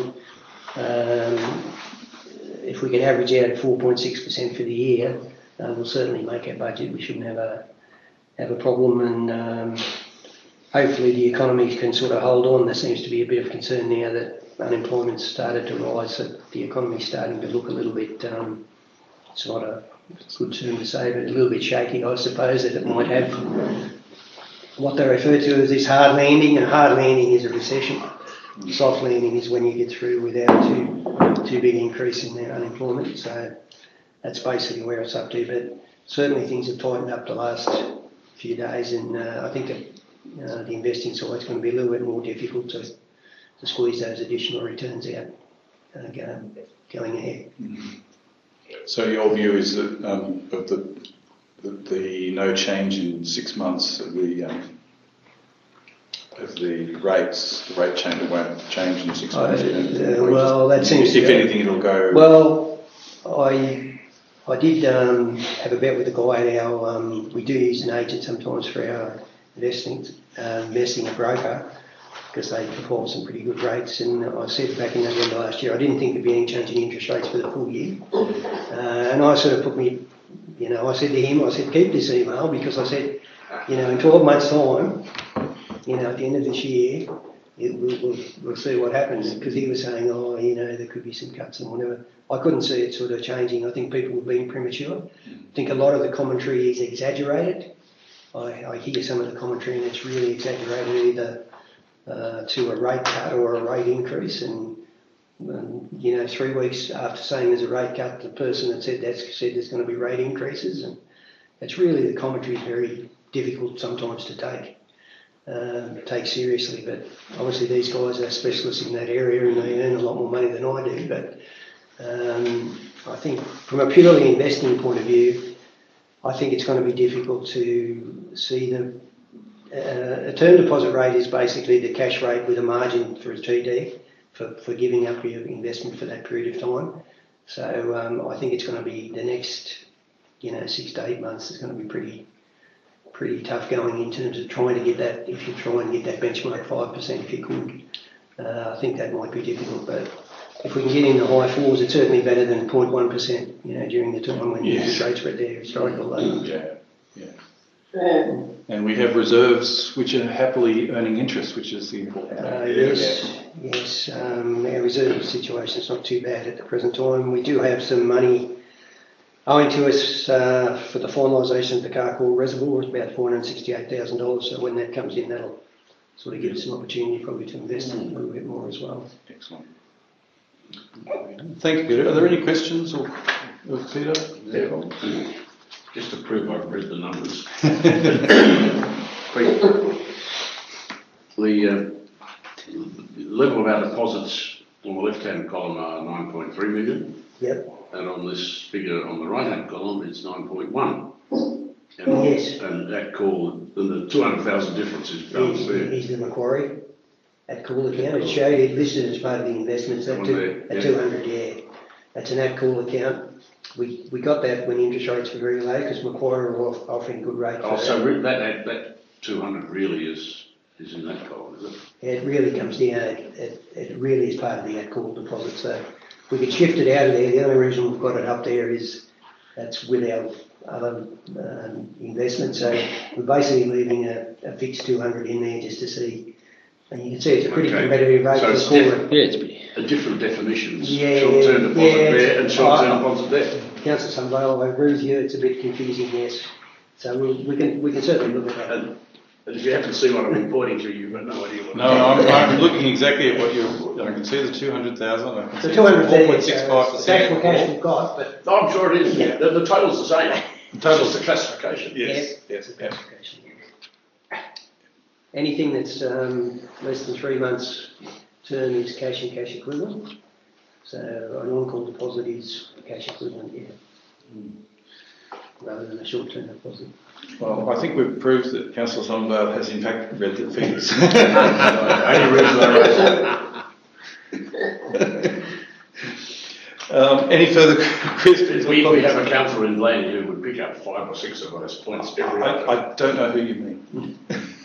um, if we can average out at four point six percent for the year, uh, we'll certainly make our budget. We shouldn't have a have a problem, and um, hopefully the economy can sort of hold on. There seems to be a bit of concern now that unemployment's started to rise, that the economy's starting to look a little bit, um, it's not a good term to say, but a little bit shaky, I suppose, that it might have what they refer to as this hard landing, and hard landing is a recession. Soft landing is when you get through without too, too big increase in their unemployment. So that's basically where it's up to, but certainly things have tightened up the last few days, and uh, I think that Uh, the investing side is going to be a little bit more difficult to, to squeeze those additional returns out uh, going, going ahead. Mm-hmm. So your view is that um, of the, the the no change in six months of the um, of the rates, the rate change won't change in six months. Uh, you uh, know, well, that seems. If to anything, it'll go. Well, I I did um, have a bet with the guy at our. Um, we do use an agent sometimes for our investing, uh, investing a broker, because they provide some pretty good rates. And I said back in November last year, I didn't think there'd be any change in interest rates for the full year. Uh, and I sort of put me, you know, I said to him, I said, keep this email, because I said, you know, in twelve months' time, you know, at the end of this year, it, we'll, we'll, we'll see what happens. Because he was saying, oh, you know, there could be some cuts and whatever. I couldn't see it sort of changing. I think people were being premature. I think a lot of the commentary is exaggerated. I, I hear some of the commentary and it's really exaggerated, either uh, to a rate cut or a rate increase. And, um, you know, three weeks after saying there's a rate cut, the person that said that said there's going to be rate increases. And it's really, the commentary is very difficult sometimes to take, uh, take seriously. But obviously these guys are specialists in that area and they earn a lot more money than I do. But um, I think from a purely investing point of view, I think it's going to be difficult to see the uh, a term deposit rate is basically the cash rate with a margin for a T D for, for giving up your investment for that period of time. So um, I think it's going to be the next, you know, six to eight months is going to be pretty pretty tough going in terms of trying to get that. If you try and get that benchmark five percent, if you could, uh, I think that might be difficult, but if we can get in the high fours, it's certainly better than zero point one percent, you know, during the time when Yes. interest rates were at their historical low. Yeah, yeah. Yeah. And we have reserves which are happily earning interest, which is the important thing. Uh, yes, yes. Um, our reserve situation is not too bad at the present time. We do have some money owing to us uh, for the finalisation of the Carcool Reservoir. It's about four hundred sixty-eight thousand dollars, so when that comes in, that'll sort of give us an opportunity probably to invest in a little bit more as well. Excellent. Thank you, Peter. Are there any questions or, or Peter? Yeah. Just to prove I've read the numbers. the uh, level of our deposits on the left-hand column are nine point three million. Yep. And on this figure on the right-hand column, it's nine point one. And, Yes. And that call, then the two hundred thousand difference is balanced Is, there. is the Macquarie at call account. It showed it listed as part of the investments at, One two, there, at yeah. two hundred, yeah. That's an at call account. We we got that when interest rates were very low because Macquarie were off, offering good rates. Oh, so re- that, that, that two hundred really is, is in that column, is it? It really comes down, it, it, it really is part of the at call deposit. So we could shift it out of there. The only reason we've got it up there is that's with our other um, investments. So we're basically leaving a, a fixed two hundred in there just to see. And you can see it's a pretty Okay. competitive rate So for it's corporate. Yeah, it's pretty. The different definitions, Yeah, short-term deposit yeah, there and it's- short-term I- deposit there. Councillor Sunvale, I agree with you. It's a bit confusing, yes. So we, we can we can certainly look at that. And, and if you happen to see what I've been pointing to, you've got no idea what. No, I'm, I'm looking exactly at what you, I can see the two hundred thousand, I can see The two hundred four there, point so six five it's actual cash percent. we've got, but No, I'm sure it is. Yeah. The, the total's the same. The total's It's the classification. Yes, it's yes, a yes. classification. Anything that's um, less than three months term is cash and cash equivalent. So an on-call deposit is a cash equivalent, yeah, rather than a short-term deposit. Well, I think we've proved that Councillor Sonnenvale has in fact read the figures. Only reason I raised it. Um, any further questions? or We, we comments? have a councillor in Blaney who would pick up five or six of those points every I, day. I don't know who you mean.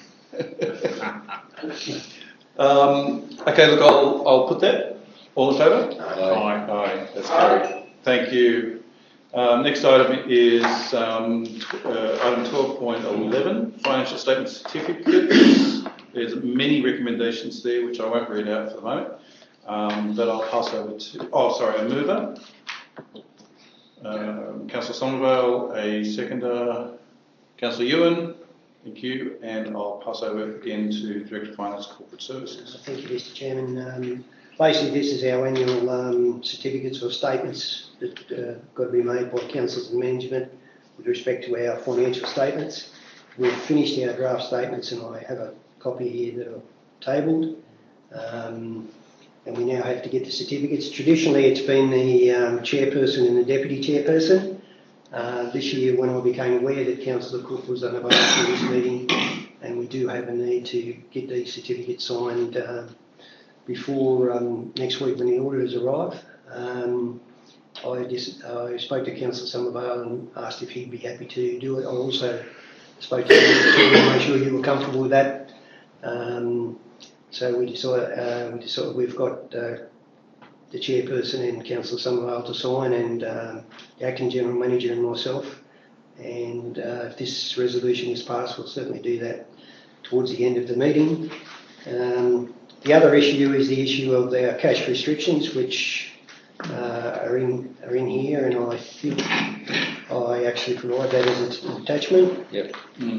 um, okay, look, I'll, I'll put that. All in favour? Aye. Aye, that's carried. Thank you. Um, next item is um, tw- uh, item twelve point eleven, financial statement certificates. There's many recommendations there, which I won't read out for the moment, um, but I'll pass over to, oh, sorry, a mover. Um, Councillor Sonnenvale, a seconder, Councillor Ewan, thank you, and I'll pass over again to Director of Finance Corporate Services. Thank you, Mister Chairman. Um, basically, this is our annual um, certificates or statements that uh, got to be made by councils and management with respect to our financial statements. We've finished our draft statements, and I have a copy here that are tabled. Um, and we now have to get the certificates. Traditionally, it's been the um, chairperson and the deputy chairperson. Uh, this year, when I became aware that Councillor Cook was unavailable for this meeting, and we do have a need to get these certificates signed um, before um, next week when the auditors arrive. Um, I just I spoke to Councillor Somervale and asked if he'd be happy to do it. I also spoke to him to make sure you were comfortable with that. Um, so we decided, uh, we decided we've got uh, the chairperson and Councillor Somervale to sign, and um, the acting general manager and myself. And uh, if this resolution is passed, we'll certainly do that towards the end of the meeting. Um, the other issue is the issue of our cash restrictions, which uh, are in are in here, and I think I actually provide that as an attachment. Yep.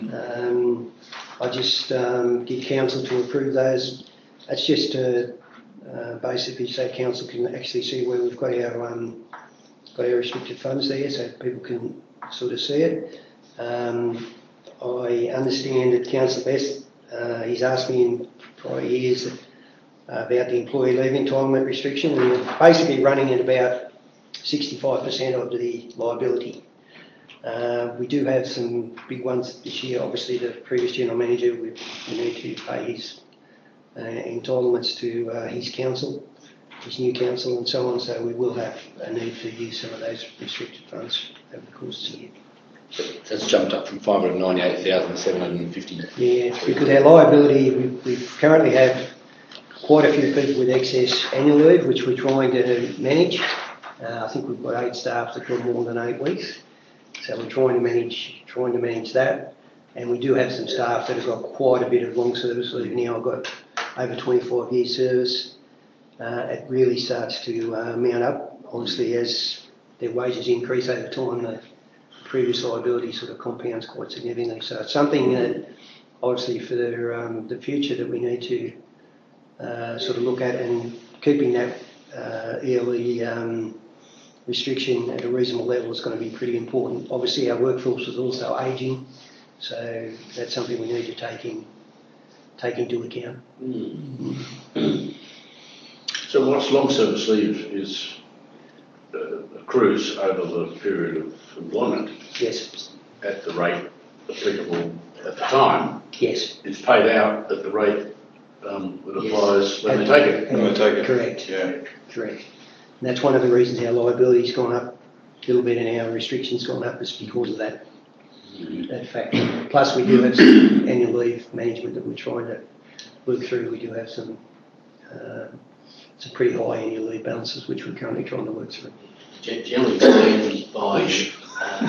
Um, I just um, get council to approve those. That's just to uh, basically so council can actually see where we've got our um, got our restricted funds there, so people can sort of see it. Um, I understand that Councillor Best, uh, he's asked me in prior years that, uh, about the employee leave entitlement restriction, and we're basically running at about sixty-five percent of the liability. Uh, we do have some big ones this year. Obviously, the previous general manager, we, we need to pay his uh, entitlements to uh, his council, his new council, and so on. So we will have a need to use some of those restricted funds over the course of the year. That's jumped up from five hundred ninety-eight thousand seven hundred fifty. Yeah, because our liability, we, we currently have quite a few people with excess annual leave, which we're trying to manage. Uh, I think we've got eight staff that got more than eight weeks. So we're trying to manage, trying to manage that, and we do have some staff that have got quite a bit of long service leave now. I've got over twenty-five years service. Uh, it really starts to uh, mount up. Obviously, as their wages increase over time, the previous liability sort of compounds quite significantly. So it's something that, obviously, for the um, the future that we need to uh, sort of look at, and keeping that uh, yearly um, restriction at a reasonable level is going to be pretty important. Obviously, our workforce is also ageing, so that's something we need to take in take into account. Mm. So what's long service leave is uh, accrues over the period of employment Yes, at the rate applicable at the time. yes. It's paid out at the rate um, that Yes. applies when At- they take it. When they take it. Correct. Yeah. Correct. And that's one of the reasons our liability's gone up a little bit and our restrictions gone up, is because of that, that fact. Plus, we do have some annual leave management that we're trying to work through. We do have some uh, some pretty high annual leave balances, which we're currently trying to work through. Ge- Generally explained by uh,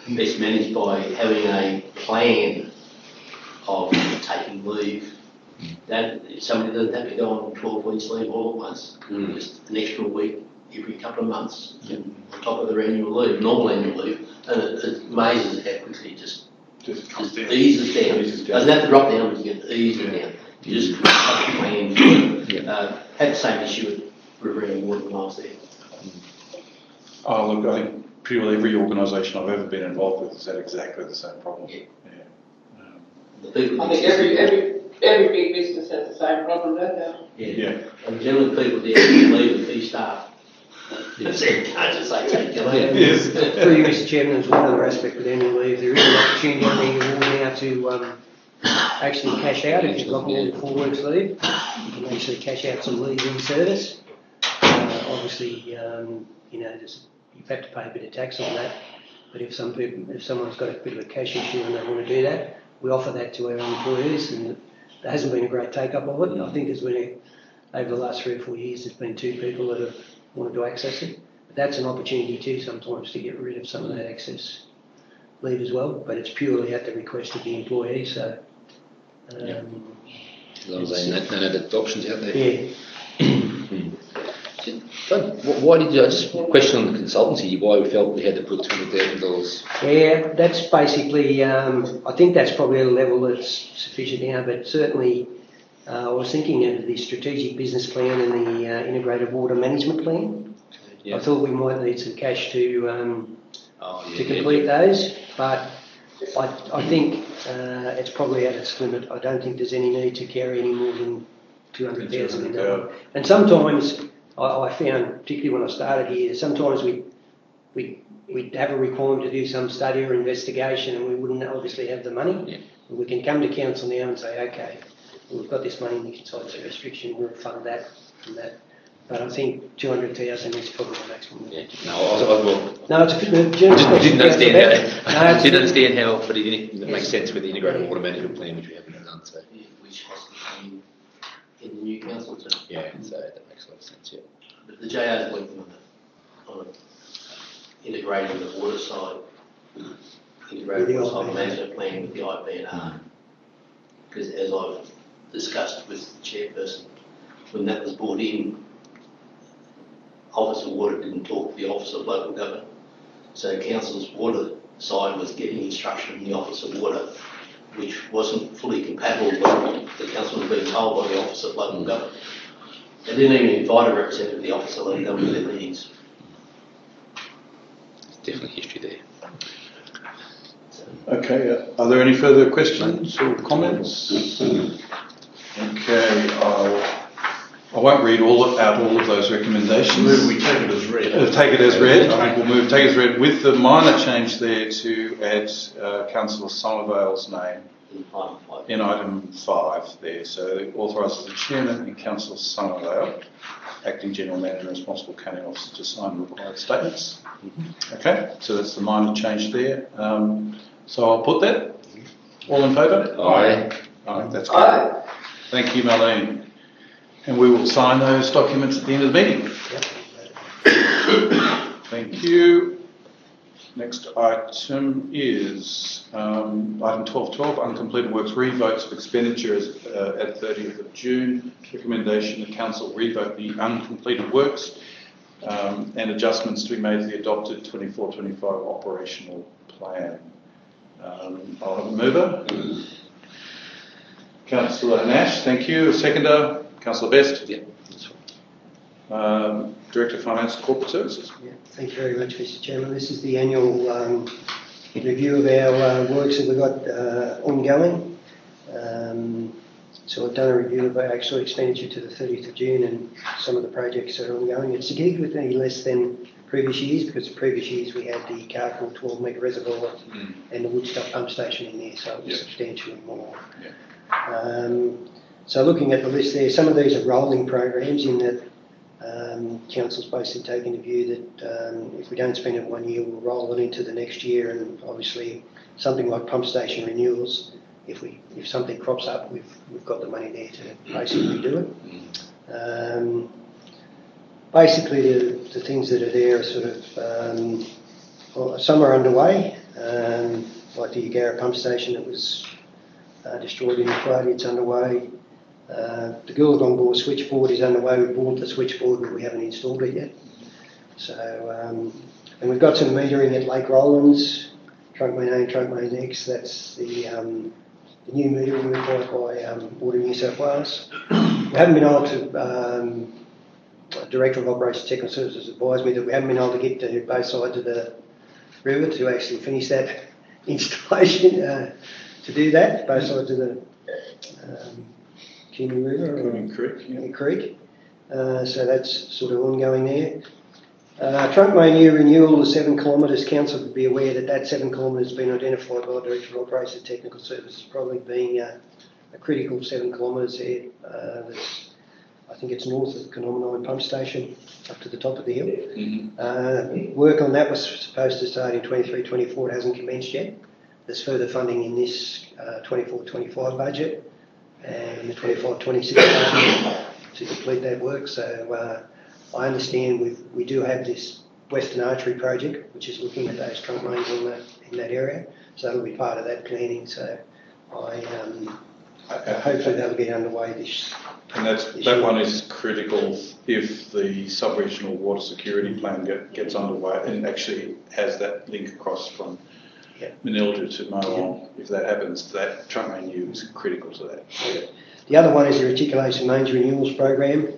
best managed by having a plan of taking leave. That somebody doesn't have to go on twelve weeks leave all at once, Mm. just an extra week every couple of months on top of their annual leave, normal annual leave, and it, it amazes how quickly it just, Just just down. eases down. Eases down. Doesn't have to drop down, you can ease it down. You just have to plan for it. Yeah. Uh, had the same issue at Riverina Water when I was there. Oh, look, I think pretty well every organisation I've ever been involved with has had exactly the same problem. Yeah. Yeah. Um, The people I think every, every, every big business has the same problem, don't they? yeah. yeah. And generally people there leave with key staff. That's it, can't just say take your leave. Yes. Through you, Mister Chairman, there's one other aspect with annual leave. There is an opportunity on the award now to um, actually cash out if you've got more than four weeks leave. You can actually cash out some leave in service. Uh, obviously, um, you know, there's, you have to pay a bit of tax on that. But if some people, if someone's got a bit of a cash issue and they want to do that, we offer that to our employees, and there hasn't been a great take up of it. I think there's been a, over the last three or four years, there's been two people that have wanted to access it. But that's an opportunity too sometimes to get rid of some of that excess leave as well. But it's purely at the request of the employee. So um, Yeah. As long as they know, they know the options out there. yeah. But wh- why did you, I just question on the consultancy, why we felt we had to put two hundred thousand dollars? Yeah, that's basically, um, I think that's probably a level that's sufficient now, but certainly uh, I was thinking of the strategic business plan and the uh, integrated water management plan. I thought we might need some cash to um, Oh, yeah, to yeah, complete yeah. those, but I, I think uh, it's probably at its limit. I don't think there's any need to carry any more than two hundred thousand in that one. And sometimes I, I found, particularly when I started here, sometimes we we we'd have a requirement to do some study or investigation, and we wouldn't obviously have the money. Yeah. We can come to council now and say, okay, we've got this money in the consolidation restriction, we'll fund that and that. But I think two hundred thousand is probably the maximum. Yeah. No, I was, I was well, No, it's a good. the general I didn't question understand about- how, No, I it's- didn't understand how, but it, it Yes. makes sense with the integrated water management plan, which we haven't done, so. Yeah, which has to come in, in the new council too. Yeah, so that makes a lot of sense, yeah. But the J R's working on it, on it, integrating the water side, integrated With the water side I P N R. management plan with the I P N R. Because as I've discussed with the chairperson, when that was brought in, Office of Water didn't talk to the Office of Local Government. So council's water side was getting instruction from the Office of Water, which wasn't fully compatible with what the council was being told by the Office of Local Government. They didn't even invite a representative of the Office of Local Government to their meetings. There's definitely history there. Okay, uh, are there any further questions or comments? Okay, I'll, I won't read all of, out all of those recommendations. Move we take it as read. Uh, take it as read. I think we'll move take it as read with the minor change there to add uh, Councillor Somervale's name In item five. in item five there. So it authorises the chairman and Councillor Somervale, acting general manager and responsible accounting officer, to sign the required statements. Okay, so that's the minor change there. Um, so I'll put that. All in favour? Aye. Aye, that's good. Aye. Thank you, Marlene. And we will sign those documents at the end of the meeting. Thank you. Next item is um, item twelve twelve, uncompleted works revotes of expenditures uh, at thirtieth of June. Recommendation the council revote the uncompleted works um, and adjustments to be made to the adopted twenty-four twenty-five operational plan. Um, I'll have a mover. Councillor Nash, thank you. A seconder, Councillor Best. Yeah, that's fine. Um, Director of Finance and Corporate Services. Yeah, thank you very much, Mister Chairman. This is the annual um, review of our uh, works that we've got uh, ongoing. Um, so I've done a review of our actual expenditure to the thirtieth of June, and some of the projects that are ongoing. It's significantly less than previous years, because the previous years we had the Cargill twelve metre reservoir Mm. and the Woodstock pump station in there, so it was Yeah. substantially more. Yeah. Um, so looking at the list there, some of these are rolling programs in that um, council's basically taken the view that um, if we don't spend it one year, we'll roll it into the next year, and obviously something like pump station renewals, if we if something crops up, we've we've got the money there to basically do it. Um, basically, the, the things that are there are sort of um, well, some are underway. Um, like the Yagara pump station that was uh, destroyed in the flood, it's underway. Uh, the Goolagong Bore switchboard is underway. We bought the switchboard, but we haven't installed it yet. So, um, and we've got some metering at Lake Rollins, Trunk Main A and Trunk Main X. That's the, um, the new metering required by um, Water New South Wales. We haven't been able to, um, Director of Operations Technical Services advised me that we haven't been able to get to both sides of the river to actually finish that installation, uh, to do that, both sides of the um, Kimi River or Cumming Creek, yeah. the creek. Uh, so that's sort of ongoing there. Uh, Trunk Main New renewal of seven kilometres. Council would be aware that that seven kilometres has been identified by the Director of Operations Technical Services probably being uh, a critical seven kilometres there. Uh, that's, I think it's north of the Canomanine pump station, up to the top of the hill. Mm-hmm. Uh, work on that was supposed to start in twenty-three twenty-four. It hasn't commenced yet. There's further funding in this uh, twenty-four twenty-five budget and the twenty-five twenty-six budget to complete that work. So uh, I understand we we do have this Western Archery project, which is looking at those trunk mains in that in that area. So that'll be part of that planning. So I um, uh, hopefully that'll get underway this. And that's, that one is critical if the sub-regional water security plan get, gets underway and actually has that link across from yeah. Manilda to Marong. If that happens, that Trunk Main U is critical to that. Yeah. The other one is the Reticulation Mains Renewals Program.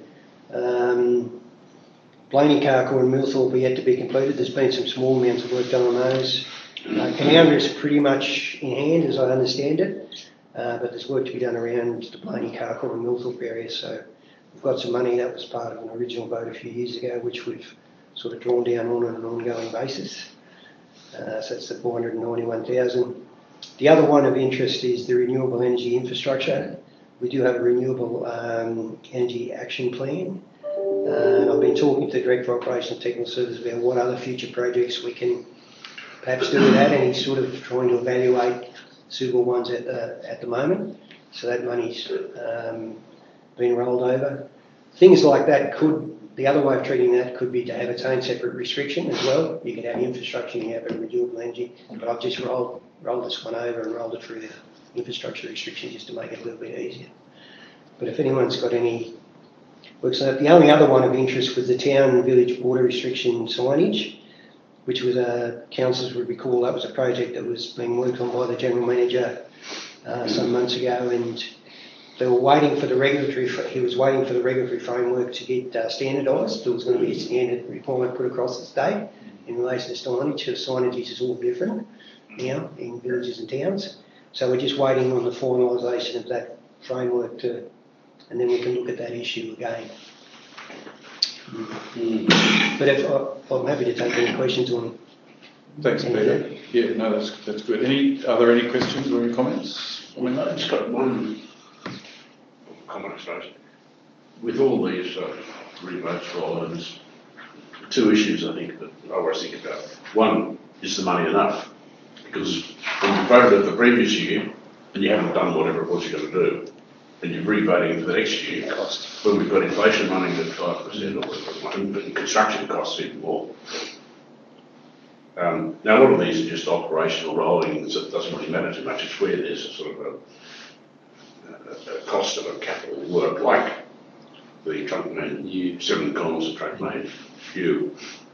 Um, Blaney, Carcoar and Millthorpe are yet to be completed. There's been some small amounts of work done on those. Uh, Canoundra is pretty much in hand, as I understand it. Uh, but there's work to be done around the Blaney, Carcoar and Millthorpe area, so we've got some money. That was part of an original vote a few years ago, which we've sort of drawn down on an ongoing basis. Uh, so that's the four hundred ninety-one thousand. The other one of interest is the renewable energy infrastructure. We do have a renewable um, energy action plan. Uh, I've been talking to the Director of Operations and Technical Services about what other future projects we can perhaps do with that, and he's sort of trying to evaluate suitable ones at the, at the moment. So that money's um, been rolled over. Things like that could, the other way of treating that could be to have its own separate restriction as well. You could have infrastructure and you have a renewable energy, but I've just rolled, rolled this one over and rolled it through the infrastructure restriction just to make it a little bit easier. But if anyone's got any works on that, the only other one of interest was the town and village water restriction signage, which was a, councillors would recall, that was a project that was being worked on by the General Manager uh, some months ago, and they were waiting for the regulatory, he was waiting for the regulatory framework to get uh, standardised. There was going to be a standard requirement put across the state in relation to signage. The signage is all different now in villages and towns. So we're just waiting on the finalisation of that framework to, and then we can look at that issue again. Mm. But if I, I'm happy to take any questions on. Thanks, Peter. Yeah, no, that's that's good. Any are there any questions or any comments? I mean, I've just got one comment, I suppose. With all these uh, remotes for all, there's two issues I think that I always think about. One, is the money enough? Because when you voted it the previous year and you haven't done whatever it was you're going to do, and you're re-voting for the next year, cost. When we've got inflation running at five percent or whatever, and construction costs even more. Um, now, a lot of these are just operational rolling, so it doesn't really matter too much. It's where there's a sort of a, a, a cost of a capital work, like the Trunk Main, you seven kilometres of Trunk Main view.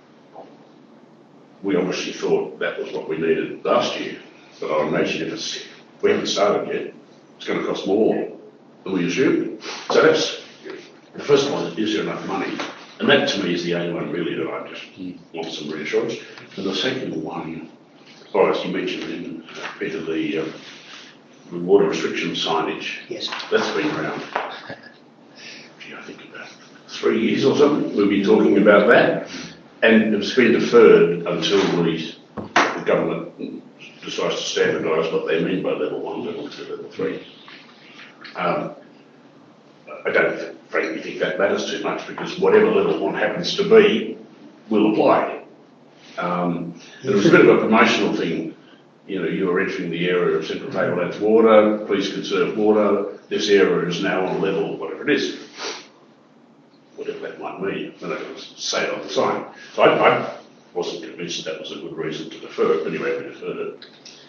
We obviously thought that was what we needed last year, but I imagine if it's, we haven't started yet, it's going to cost more than we assumed. So that's, the first one, is there enough money? And that to me is the only one really that I just want some reassurance. And the second one, oh, as you mentioned in uh, Peter, the, uh, the water restriction signage. Yes. That's been around, gee, I think about three years or something. We'll be talking about that. And it's been deferred until the, the government decides to standardise what they mean by level one, level two, level three. Um, I don't th- frankly think that matters too much, because whatever level one happens to be will apply. Um, it was a bit of a promotional thing. You know, you are entering the area of Central Tablelands water, please conserve water. This area is now on level, whatever it is. Whatever that might mean. They're not going to say it on the sign. So I, I wasn't convinced convinced that was a good reason to defer it. Anyway, we deferred it.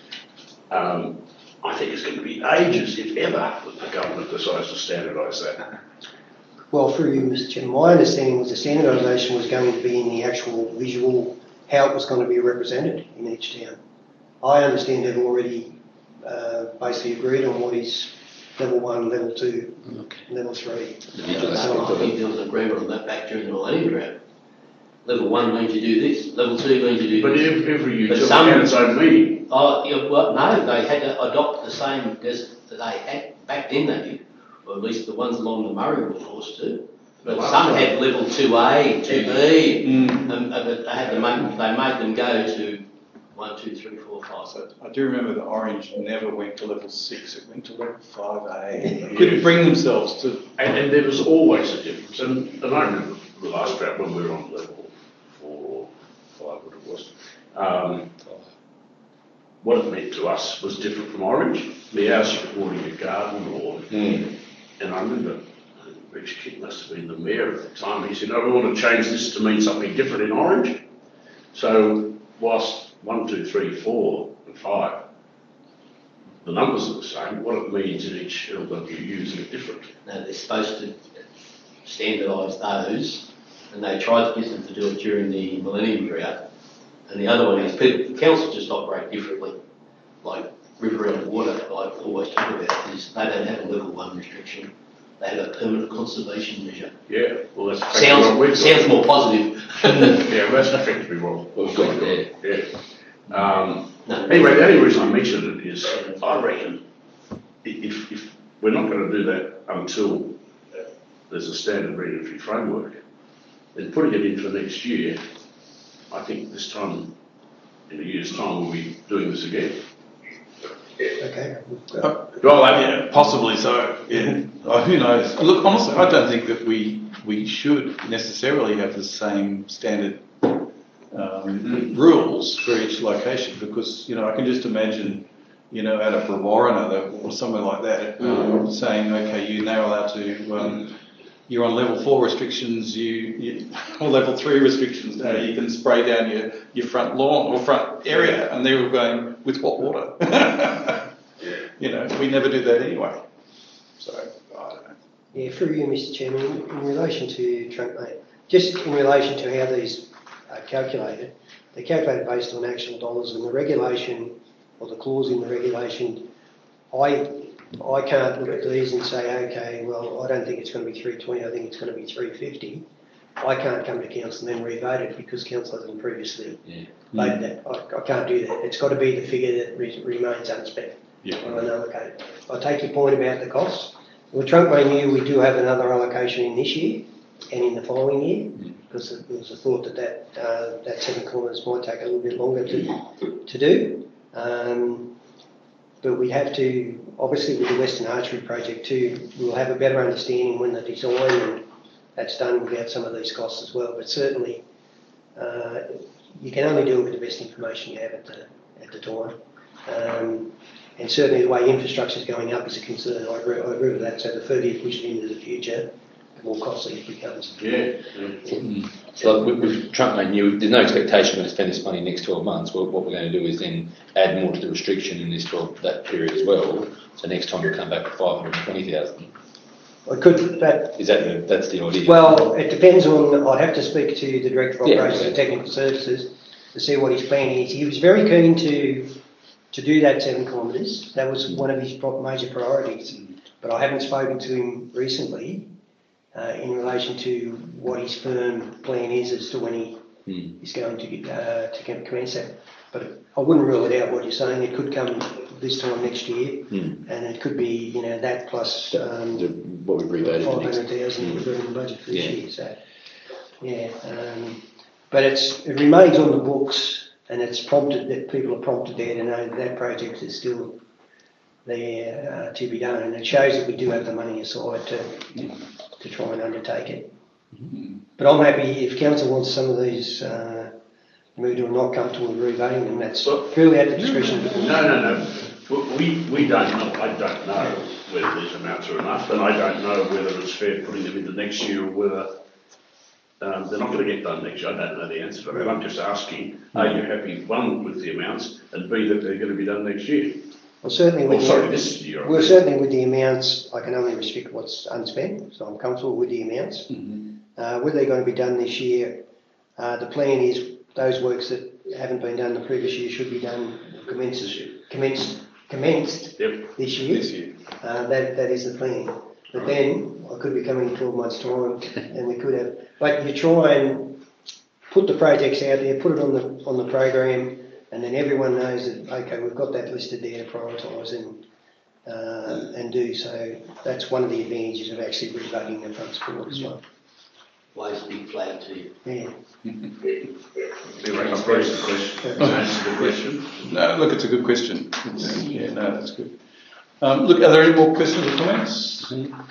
Um, I think it's going to be ages, if ever, that the government decides to standardise that. Well, through you, Mister Chairman, my understanding was the standardisation was going to be in the actual visual, how it was going to be represented in each town. I understand they've already uh, basically agreed on what is level one, level two, Okay. level three. The visual No, aspect I of think it. there was an agreement on that back during the millennium drought. Level one means you do this, level two means you do But this. every, every But utility some- had its own meaning. Oh, yeah, well, no, they had to adopt the same as that they had, back then they did, or at least the ones along the Murray were forced to. But Well, some that's had level two A, two B, Mm. and, and but they had to make, they made them go to one, two, three, four, five. So I do remember that Orange never went to level six, it went to level five A. They couldn't bring themselves to. And, and there was always a difference. And, and I remember the last drought when we were on level four or five, what it was. Um, what it meant to us was different from Orange. The house you could water your garden or, Mm. and I remember Rich Kidd must have been the mayor at the time. He said, "No, we want to change this to mean something different in Orange." So whilst one, two, three, four, and five, the numbers are the same. What it means in each L W U is a bit different. No, they're supposed to standardise those, and they tried to get them to do it during the millennium drought. And the other one is people, the council just operate differently. Like River and Water, I always talk about, is they don't have a level one restriction. They have a permanent conservation measure. Yeah, well, that's effectively what we've Sounds, got. sounds more positive. Yeah, well, that's effectively what We've got there. Yeah. Um, No. anyway, the only reason I mentioned it is I reckon i- if, if we're not going to do that until there's a standard regulatory framework, then putting it in for next year, I think this time, in a year's time, we'll be doing this again. Okay. we've got- Well, I mean, possibly so, yeah. Oh, who knows? Look, honestly, I don't think that we, we should necessarily have the same standard um, rules for each location because, you know, I can just imagine, you know, out of Brewarrina or somewhere like that, um, saying, okay, you're now allowed to, um, you're on level four restrictions, you, you or level three restrictions now, you can spray down your, your front lawn or front area, and they were going with hot water. You know, we never do that anyway. So, I don't know. Yeah, through you, Mister Chairman, in relation to trunk lane, just in relation to how these are calculated, they're calculated based on actual dollars, and the regulation, or the clause in the regulation, I I can't look at these and say, okay, well, I don't think it's going to be three twenty, I think it's going to be three fifty. I can't come to council and then re-vote it because council hasn't previously Yeah. voted that. I, I can't do that. It's got to be the figure that re- remains unspent. Yeah. On an allocated. I take your point about the costs. Well, trunk main year, we do have another allocation in this year and in the following year because there was a thought that that, uh, that seven kilometres might take a little bit longer to, to do. Um, but we have to, obviously with the Western Archery project too, we'll have a better understanding when the design and that's done without some of these costs as well. But certainly, uh, you can only do it with the best information you have at the, at the time. Um, and certainly the way infrastructure is going up is a concern. I agree, I agree with that. So the further you push it into the future, the more costly it becomes. Yeah. yeah. So with, with Trump made new, there's no expectation we're going to spend this money next twelve months. Well, what we're going to do is then add more to the restriction in this twelve that period as well. So next time we'll come back with five hundred twenty thousand. I could, but Is that the, that's the idea? well, it depends on. I'd have to speak to the Director of Yeah. Operations and Technical Services to see what his plan is. He was very keen to to do that seven kilometres. That was one of his pro- major priorities. But I haven't spoken to him recently uh, in relation to what his firm plan is as to when he Hmm. is going to uh, to com- commence that. But I wouldn't rule it out. What you're saying, it could come this time next year, Hmm. and it could be you know that plus um, The, what we've rebated five the next. hundred thousand we've got in the budget for this Yeah. year. So yeah, um, but it's it remains on the books. And it's prompted that people are prompted there to know that that project is still there uh, to be done, and it shows that we do have the money aside to to try and undertake it. Mm-hmm. But I'm happy if council wants some of these uh, moved or not comfortable with revoting them. That's Well, purely at the discretion of the board. No, no, no. We, we don't know. I don't know whether these amounts are enough, and I don't know whether it's fair putting them into next year or whether Um, they're not going to get done next year. I don't know the answer to that. I'm just asking, are you happy, one, with the amounts, and B, that they're going to be done next year? Well, certainly Oh, with sorry, the, this year. well, certainly with the amounts, I can only restrict what's unspent, so I'm comfortable with the amounts. Mhm. Uh, whether they're going to be done this year, uh, the plan is those works that haven't been done the previous year should be done, commenced, This year. commenced, commenced Yep. this year. This year. Uh, that, that is the plan. But then I could be coming in twelve months' time and we could have, but you try and put the projects out there, put it on the, on the program, and then everyone knows that, okay, we've got that listed there to prioritise and, uh, and do. So that's one of the advantages of actually revoting the front support as well. Waves a big flag to you. Yeah. I've raised the question. Answer the question. No, look, it's a good question. It's, yeah, no, that's good. Um, look, are there any more questions or comments?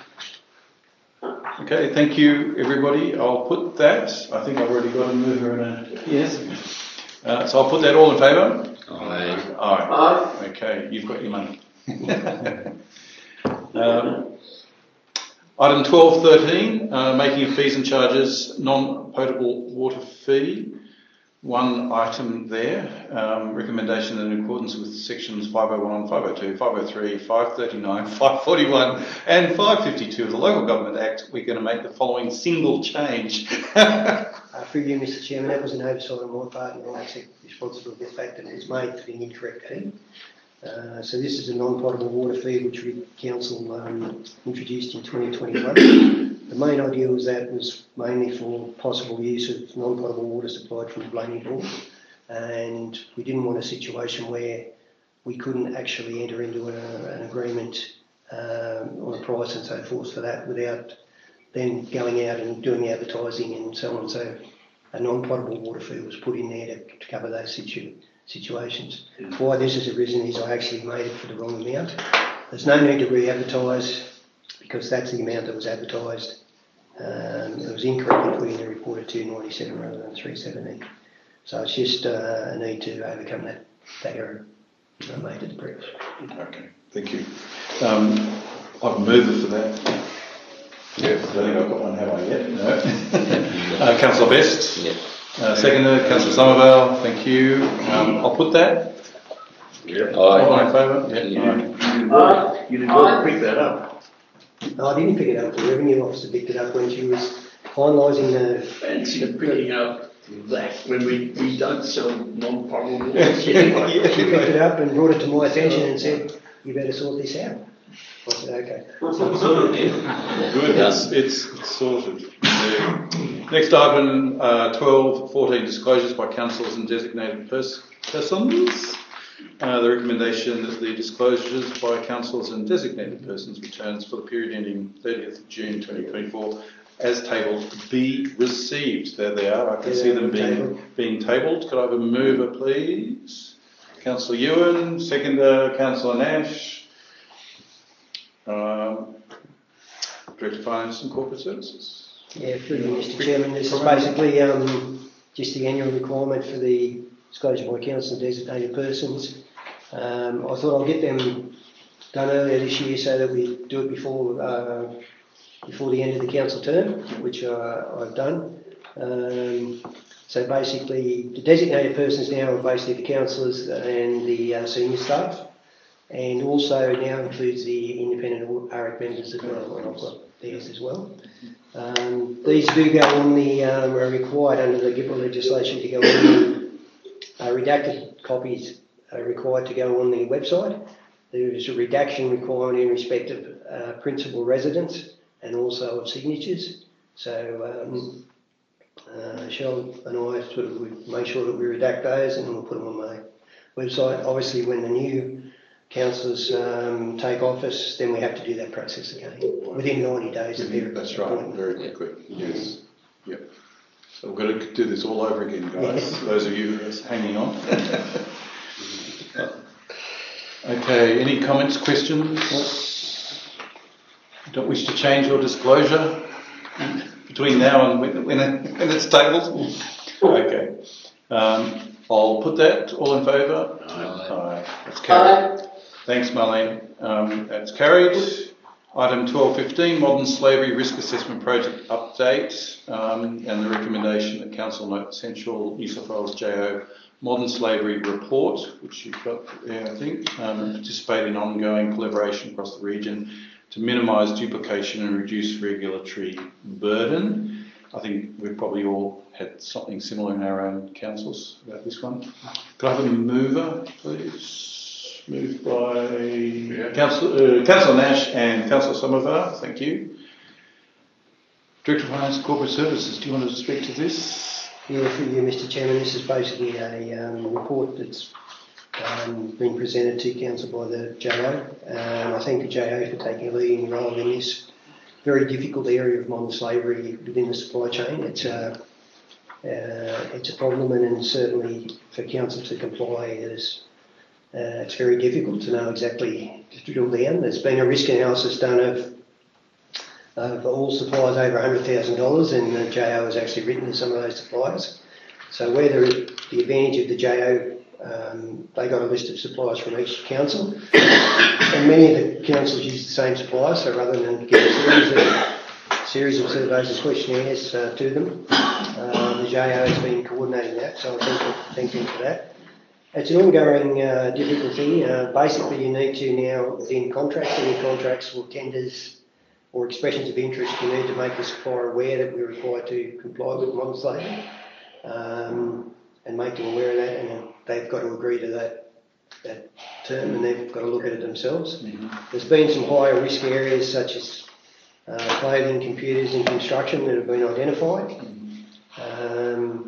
Okay, thank you, everybody. I'll put that. I think I've already got a mover and a yes. Uh, so I'll put that all in favour. Aye. Aye. Aye. Okay, you've got your money. um, item twelve thirteen, uh, making of fees and charges, non-potable water fee. One item there, um, recommendation in accordance with sections five oh one, five oh two, five oh three, five thirty-nine, five forty-one and five fifty-two of the Local Government Act. We're going to make the following single change. Uh, through you, Mister Chairman, that was an oversight on my part, and I'm actually responsible for the fact that it was made for the incorrect fee. Uh, so this is a non-potable water fee which we council um, introduced in twenty twenty-one. The main idea was that was mainly for possible use of non-potable water supplied from the Blaney Bore, and we didn't want a situation where we couldn't actually enter into a, an agreement um, on a price and so forth for that without then going out and doing advertising and so on. So a non-potable water fee was put in there to, to cover those situ situations. Why this has arisen is I actually made it for the wrong amount. There's no need to re-advertise because that's the amount that was advertised. Um, it was incorrectly put in the report at two ninety-seven rather than three seventy. So it's just uh, a need to overcome that, that error I made at the previous. Okay, thank you. Um, I've moved for that. Yeah, I don't think I've got one, have I yet? No. uh, Councillor Best. Yep. Uh, seconded, Councillor Somerville, thank you. Um, I'll put that. Yep. All Aye. in favour? Yeah. Yeah. Aye. You did well, you did well to pick that up. No, I didn't pick it up. The revenue officer picked it up when she was finalising the. Fancy picking up that when we, we don't sell non-potable water. She picked it up and brought it to my attention and said, "You better sort this out." I said, "Okay." Good, it's, it's, it's sorted. Yeah. Next item, uh, twelve fourteen, disclosures by councillors and designated pers persons. Uh, the recommendation that the disclosures by councillors and designated persons returns for the period ending thirtieth of June twenty twenty-four as tabled be received. There they are. I can Yeah, see them being tabled. being tabled. Could I have a mover, please? Councillor Ewan, seconder, Councillor Nash. Um, Director of Finance and Corporate Services. Yeah, through you, Mister Chairman, this is basically um, just the annual requirement for the disclosure by council and designated persons. Um, I thought I'll get them done earlier this year so that we do it before uh, before the end of the council term, which uh, I've done. Um, so basically, the designated persons now are basically the councillors and the uh, senior staff, and also now includes the independent A R E C members as well, and I've got theirs as well. Um, these do go on the, um, are required under the G I B R legislation to go on the uh, redacted copies are required to go on the website. There is a redaction requirement in respect of uh, principal residence and also of signatures. So um, uh, Shell and I sort of would make sure that we redact those and we'll put them on the website. Obviously, when the new councillors um, take office, then we have to do that process again within ninety days of their That's right, appointment. very quickly. Yes. Yep. So we've got to do this all over again, guys. Those of you who are hanging on. Okay, any comments, questions? Don't wish to change your disclosure between now and when, when, it, when it's tabled? Okay. Um, I'll put that. All in favour? Aye. Aye. That's carried. Aye. Thanks, Marlene. Um, that's carried. Item twelve fifteen, Modern Slavery Risk Assessment Project Update, um, and the recommendation that Council note Central New South Wales J O Modern Slavery Report, which you've got there, I think, um, participate in ongoing collaboration across the region to minimise duplication and reduce regulatory burden. I think we've probably all had something similar in our own councils about this one. Could I have a mover, please? Moved by Yeah. Councillor, uh, Councillor Nash and Councillor Somerville. Thank you. Director of Finance and Corporate Services, do you want to speak to this? Yeah, through you, Mister Chairman, this is basically a um, report that's um, been presented to Council by the J O. Uh, I thank the J O for taking a leading role in this very difficult area of modern slavery within the supply chain. It's a, uh, it's a problem, and, and certainly for Council to comply, it is, uh, it's very difficult to know exactly to drill down. There's been a risk analysis done of Uh, for all suppliers over one hundred thousand dollars, and the J O has actually written to some of those suppliers. So where there is the advantage of the J O, um, they got a list of suppliers from each council, and many of the councils use the same supplier, so rather than give a series of, series of surveys and questionnaires uh, to them, uh, the J O has been coordinating that, so I thank, thank them for that. It's an ongoing uh, difficulty. Uh, basically, you need to now, within contracts, any contracts or tenders, or expressions of interest, you need to make the supplier aware that we're required to comply with modern slavery, um, and make them aware of that, and they've got to agree to that, that term, and they've got to look at it themselves. Mm-hmm. There's been some higher risk areas such as uh, clothing, computers and construction that have been identified. Mm-hmm. Um,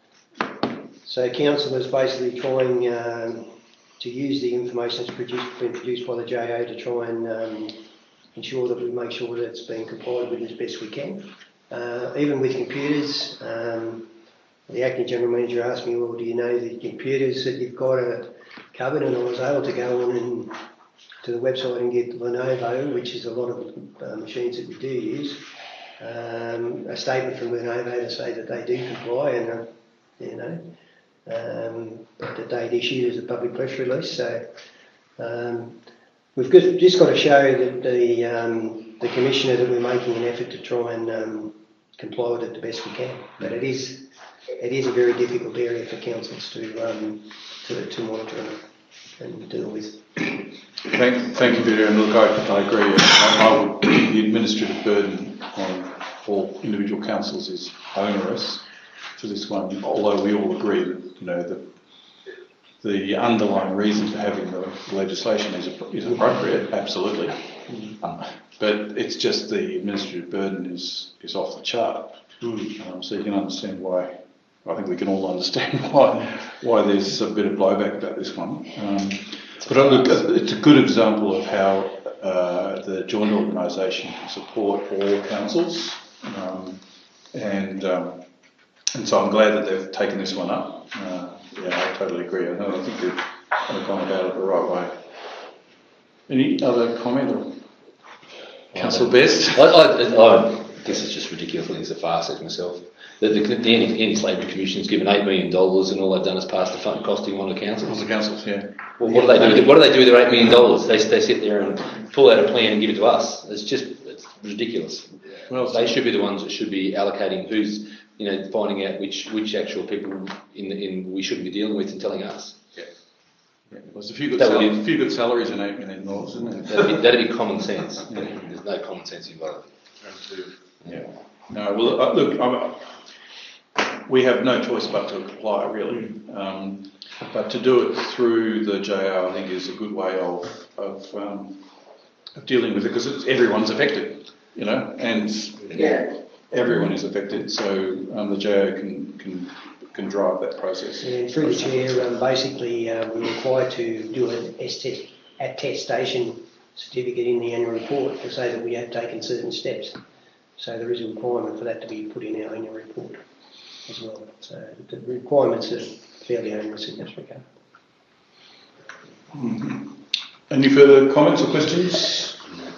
so Council is basically trying um, to use the information that's produced, been produced by the J O to try and um, ensure that we make sure that it's being complied with as best we can. Uh, even with computers, um, the acting general manager asked me, well, do you know the computers that you've got are covered? And I was able to go on and to the website and get Lenovo, which is a lot of uh, machines that we do use, um, a statement from Lenovo to say that they do comply, and uh, you know, um, that they'd issued as a public press release. So. Um, We've just got to show that the um, the commissioner that we're making an effort to try and um, comply with it the best we can. But it is it is a very difficult area for councils to um, to, to monitor and, and deal with. Thank, thank you, Peter. And look, I, I agree. I, I would, the administrative burden on all individual councils is onerous for this one. Although we all agree that you know that. The underlying reason for having the legislation is, is appropriate, absolutely. Um, but it's just the administrative burden is, is off the chart. Mm. Um, so you can understand why, I think we can all understand why why there's a bit of blowback about this one. Um, but look, it's a good example of how uh, the joint organisation can support all councils. Um, and, um, and so I'm glad that they've taken this one up. Uh, Yeah, I totally agree. I, know, I think we've gone about it the right way. Any other comment? Or Councillor Best? I, I, I, this is just ridiculous. I think it's a farce myself. The, the, the Anti-Slavery Commission's given eight million dollars, and all they've done is pass the fund costing on the councils. On the councils, yeah. Well, what do they do? With, what do they do with their eight million dollars? They they sit there and pull out a plan and give it to us. It's just it's ridiculous. Well, they should be the ones that should be allocating who's, you know, finding out which which actual people in the, in we shouldn't be dealing with and telling us. Yeah. Yeah. Well, there's a few good That sal- would be- few good salaries in eight million dollars, isn't it? That'd be, that'd be common sense. Yeah. There's no common sense involved. Yeah. No. Well, uh, look, I'm, we have no choice but to comply, really. Um, but to do it through the J O, I think, is a good way of of, um, of dealing with it, because it's, everyone's affected, you know, and Yeah. everyone is affected. So um, the J O can can can drive that process. And through the chair, um, basically uh, we're required to do an attestation certificate in the annual report to say that we have taken certain steps. So there is a requirement for that to be put in our annual report as well. So the requirements are fairly onerous in this regard. Mm-hmm. Any further comments or questions?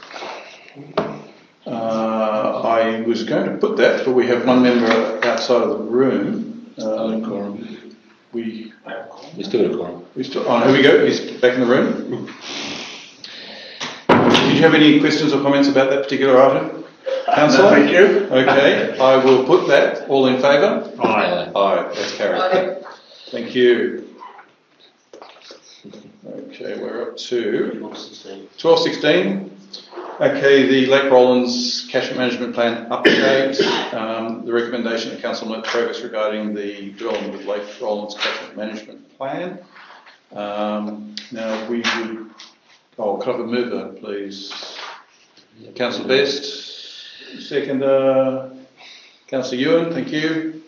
Uh, I was going to put that, but we have one member outside of the room. Um, we We still got a quorum. we still. Oh, here we go. He's back in the room. Can you have any questions or comments about that particular item? Councillor? No, thank you. Okay, I will put that. All in favour? Aye. Aye, that's carried. Thank you. Okay, we're up to twelve sixteen. Okay, the Lake Rollins Catchment Management Plan update. Um, the recommendation of Council note progress regarding the development of Lake Rollins Catchment Management Plan. Um, now we would, oh, could I have a mover, please? Councillor Best, seconder, Councillor Ewan, thank you.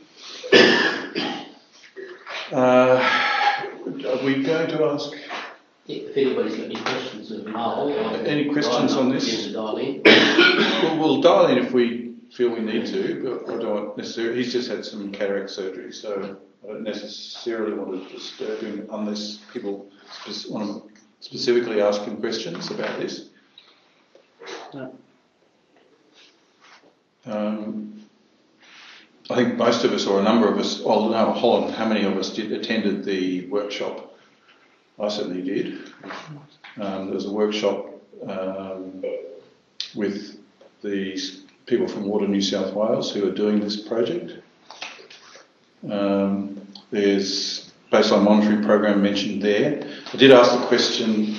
Uh, are we going to ask If anybody's got any questions of Noel. any questions on this? To dial in. We'll, we'll dial in if we feel we need to, but I don't necessarily. He's just had some cataract surgery, so I don't necessarily want to disturb him unless people spe- want to specifically ask him questions about this. No. Um, I think most of us, or a number of us, well, no, Holland, how many of us did attended the workshop? I certainly did. Um, there was a workshop um, with the people from Water New South Wales who are doing this project. Um, there's baseline monitoring program mentioned there. I did ask the question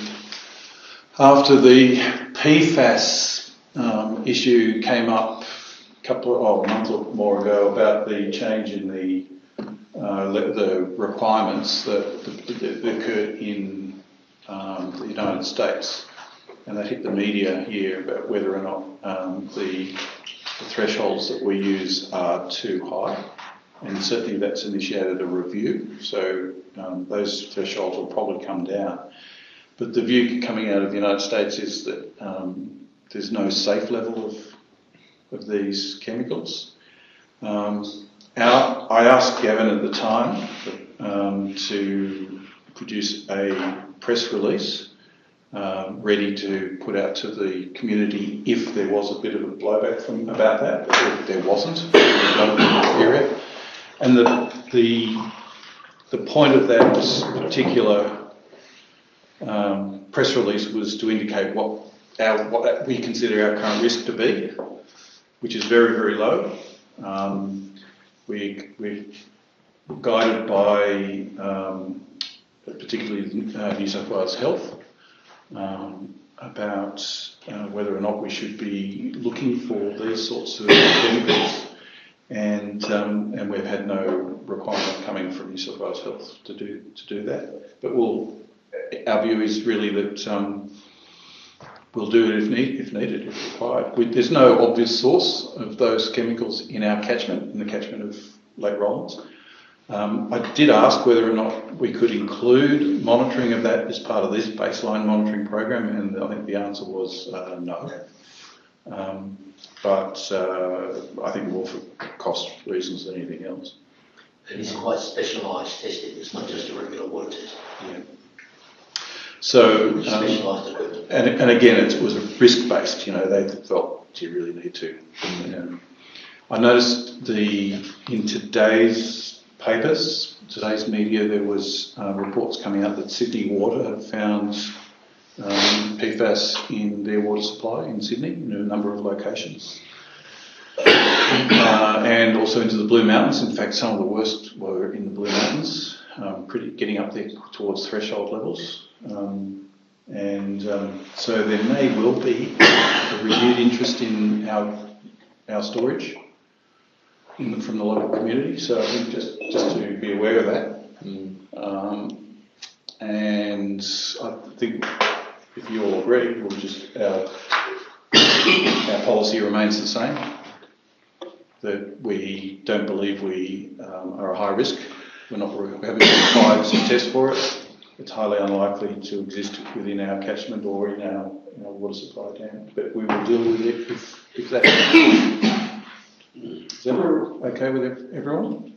after the P FAS um, issue came up a couple of, oh, a month or more ago about the change in the Uh, the requirements that, that, that occurred in um, the United States, and that hit the media here about whether or not um, the, the thresholds that we use are too high, and certainly that's initiated a review, so um, those thresholds will probably come down. But the view coming out of the United States is that um, there's no safe level of, of these chemicals. Um, Our, I asked Gavin at the time um, to produce a press release um, ready to put out to the community if there was a bit of a blowback from about that, but there, there wasn't in the area. And the, the, the point of that particular um, press release was to indicate what, our, what we consider our current risk to be, which is very, very low. Um, We, we're guided by um, particularly uh, New South Wales Health um, about uh, whether or not we should be looking for these sorts of chemicals, and um, and we've had no requirement coming from New South Wales Health to do to do that. But we'll, our view is really that um, we'll do it if need if needed, if required. We, there's no obvious source of those chemicals in our catchment, in the catchment of Lake Rollins. Um, I did ask whether or not we could include monitoring of that as part of this baseline monitoring program, and I think the answer was uh, no. Um, but uh, I think more for cost reasons than anything else. It is quite specialised testing. It's not just a regular water test. Yeah. So, um, and, and again, it was risk-based. You know, they felt, do you really need to? Um, I noticed the in today's papers, today's media, there was uh, reports coming out that Sydney Water had found um, P FAS in their water supply in Sydney in a number of locations, uh, and also into the Blue Mountains. In fact, some of the worst were in the Blue Mountains, um, pretty getting up there towards threshold levels. Um, and um, so there may well be a renewed interest in our our storage in the, from the local community. So I think just just to be aware of that. Mm. Um, and I think if you're all ready, we'll just our our policy remains the same. That we don't believe we um, are a high risk. We're not. We haven't been required to test for it. It's highly unlikely to exist within our catchment or in our, in our water supply dam, but we will deal with it if, if that happens. Is that okay with everyone?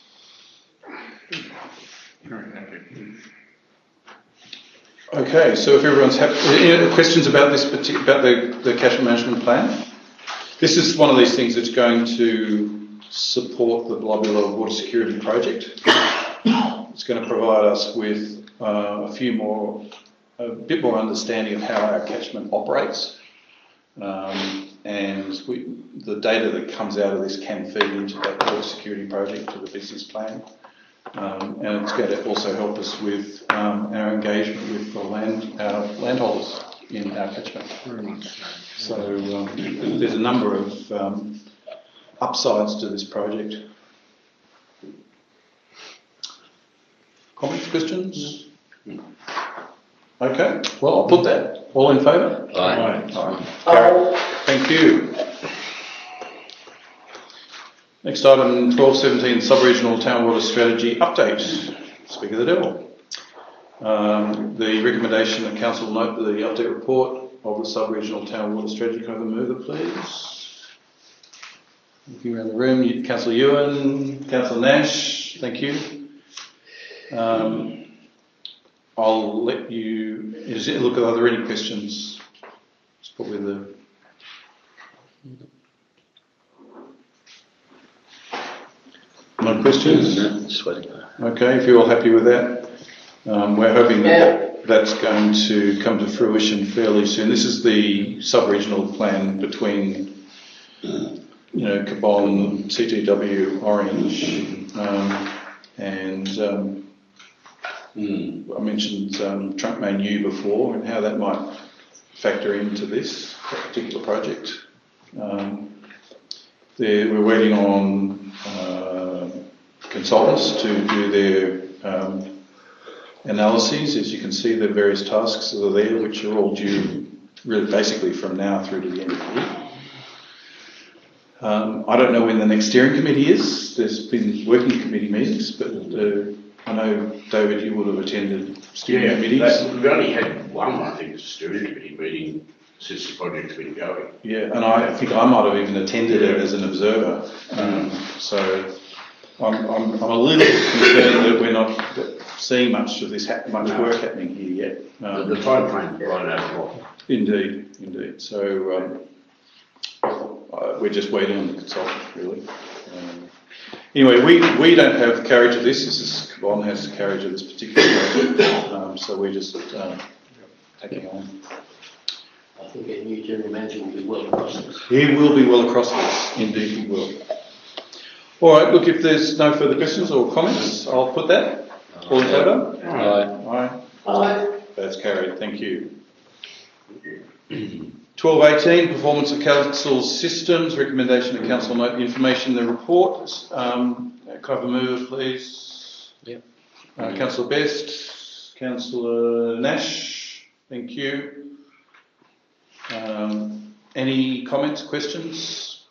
Okay, so if everyone's happy, any questions about this particular, about the, the catchment management plan? This is one of these things that's going to support the Blobbula Water Security Project. It's going to provide us with uh, a few more, a bit more understanding of how our catchment operates Um, and we, the data that comes out of this can feed into that water security project to the business plan. Um, and it's going to also help us with um, our engagement with the land, our landholders in our catchment. So um, there's a number of um, upsides to this project. Comments, questions? Okay, well, I'll put that. All in favour? Aye. Aye. Carried. Thank you. Next item, twelve seventeen, Sub-Regional Town Water Strategy Update. Speak of the devil. Um, the recommendation that Council note the update report of the Sub-Regional Town Water Strategy. Can I have a mover, please? Looking around the room, Councillor Ewan, Councillor Nash, thank you. Um, I'll let you, is it, look, are there any questions? It's probably the... No questions? No, just waiting. Okay, if you're all happy with that, um, we're hoping that that's going to come to fruition fairly soon. This is the sub-regional plan between, you know, Cabon, C T W, Orange, um, and um, I mentioned um, Trunk Main U before and how that might factor into this particular project. Um, we're waiting on uh, consultants to do their um, analyses. As you can see, the various tasks that are there, which are all due really basically from now through to the end of the year. Um, I don't know when the next steering committee is. There's been working committee meetings, but uh, I know, David, you would have attended steering Yeah, committees. that, we've only had one, I think, as a steering committee meeting since the project's been going. Yeah, and I think I might have even attended it as an observer. Um, so I'm, I'm, I'm a little bit concerned that we're not seeing much of this, hap- much No. work happening here yet. Um, The, the time frame right out of what? Indeed, indeed. So um, uh, we're just waiting on the consultant, really. Um, anyway, we, we don't have carriage of this. This is Cabon has carriage of this particular project. Um, so we're just um, taking on. I think our new general manager will be well across this. He will be well across this. Indeed, he will. All right. Look, if there's no further questions or comments, I'll put that. All in favour? Aye. Aye. Aye. That's carried. Thank you. twelve eighteen, performance of council systems. Recommendation of council note the information in the report. Um, can I have a mover, please? Yep. Uh, Councillor Best, Councillor Nash. Thank you. Um, any comments, questions?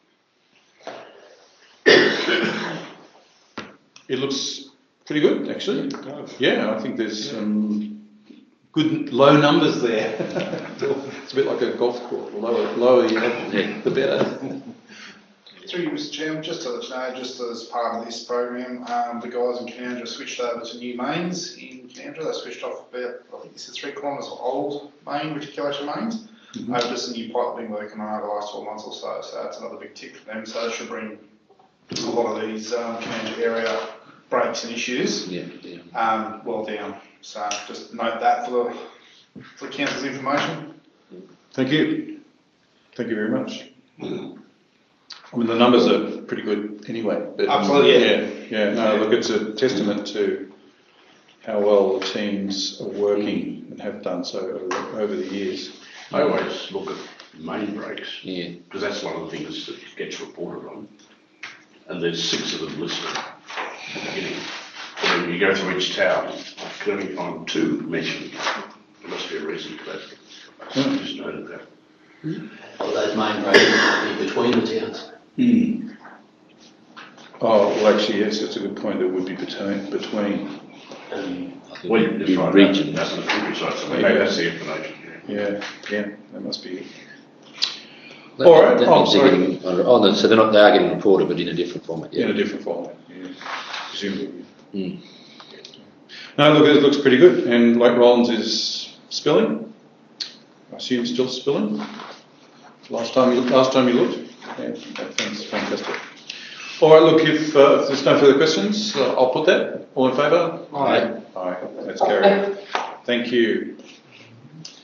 It looks pretty good, actually. Yeah, I think there's some good low numbers there. It's a bit like a golf course. The lower, lower you have, the better. Through you, Mister Chairman, just to let you know, just as part of this program, um, the guys in Canandra switched over to new mains in Canandra. They switched off about, I think this is three kilometres of old main reticulation mains. Mm-hmm. Over just a new pipe they've been working on over the last twelve months or so, so that's another big tick for them. So it should bring a lot of these um, Canandra area breaks and issues Yeah, yeah. um, well down. So just note that for the, for the council's information. Thank you. Thank you very much. I mean, the numbers are pretty good anyway. But Absolutely, yeah. Yeah, yeah. No, look, it's a testament to how well the teams are working and have done so over, over the years. I always look at main breaks, Yeah. because that's one of the things that gets reported on. And there's six of them listed at the beginning. And when you go through each town, I can only find two mentioned. There must be a reason for that. I just noted that. All those main roads be between the towns. Hmm. Oh, well, actually, yes, that's a good point. There would be between. between. Um, I think Well, it'd you be find region. that, that's the countryside, so maybe that's the explanation. Yeah, yeah, that must be it. That- All right, that oh, means they're sorry. getting- oh, no, so they're not, they are getting reported, but in a different format. Yeah. In a different format, yeah. Presumably. Mm. No, look, it looks pretty good. And Lake Rollins is spilling. I assume it's still spilling. Last time you looked, last time you looked. Yeah, that's fantastic. All right, look, if, uh, if there's no further questions, uh, I'll put that. All in favour? Aye. Aye, that's carried. Thank you.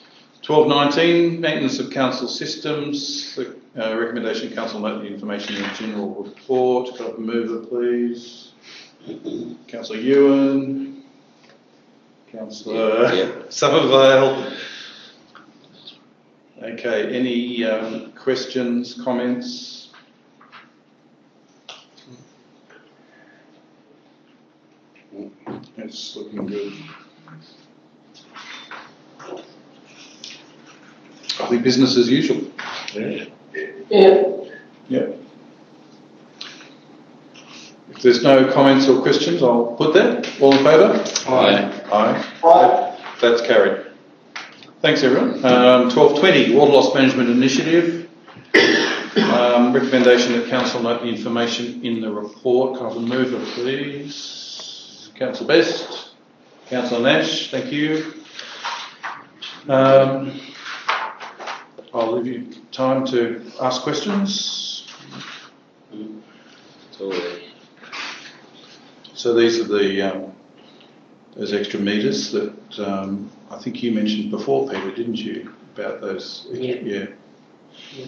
twelve nineteen, maintenance of council systems. The uh, recommendation council note the information in the general report. Could I have a mover, please? Councillor Ewan. Councillor Yeah. Somerville. Okay, any um, questions, comments? It's looking good. I think business as usual. Yeah. Yeah. Yeah. If there's no comments or questions, I'll put that. All in favour? Aye. Aye. Aye. That's carried. Thanks, everyone. Um, twelve twenty, Water Loss Management Initiative. Um, recommendation that council note the information in the report. Can I have a mover, please? Councillor Best. Councillor Nash, thank you. Um, I'll leave you time to ask questions. It's all there. So these are the um, those extra meters that um, I think you mentioned before, Peter, didn't you? About those. Yeah. Yeah. yeah.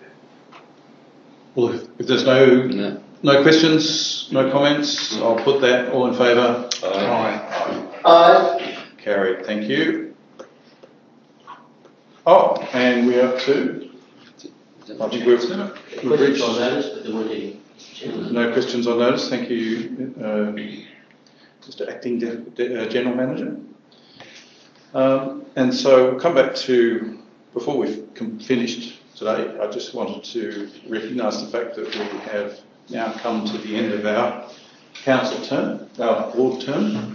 Well, if, if there's no No. no questions, no comments, I'll put that. All in favour? Aye. Aye. Carried. Thank you. Oh, and we are to. I think we've, we've Questions reached. on notice, but there weren't any. Chairman. No questions on notice. Thank you, uh, Mister Acting De- De- uh, General Manager. Um, and so we'll come back to, before we've com- finished today, I just wanted to recognise the fact that we have now come to the end of our council term, our board term.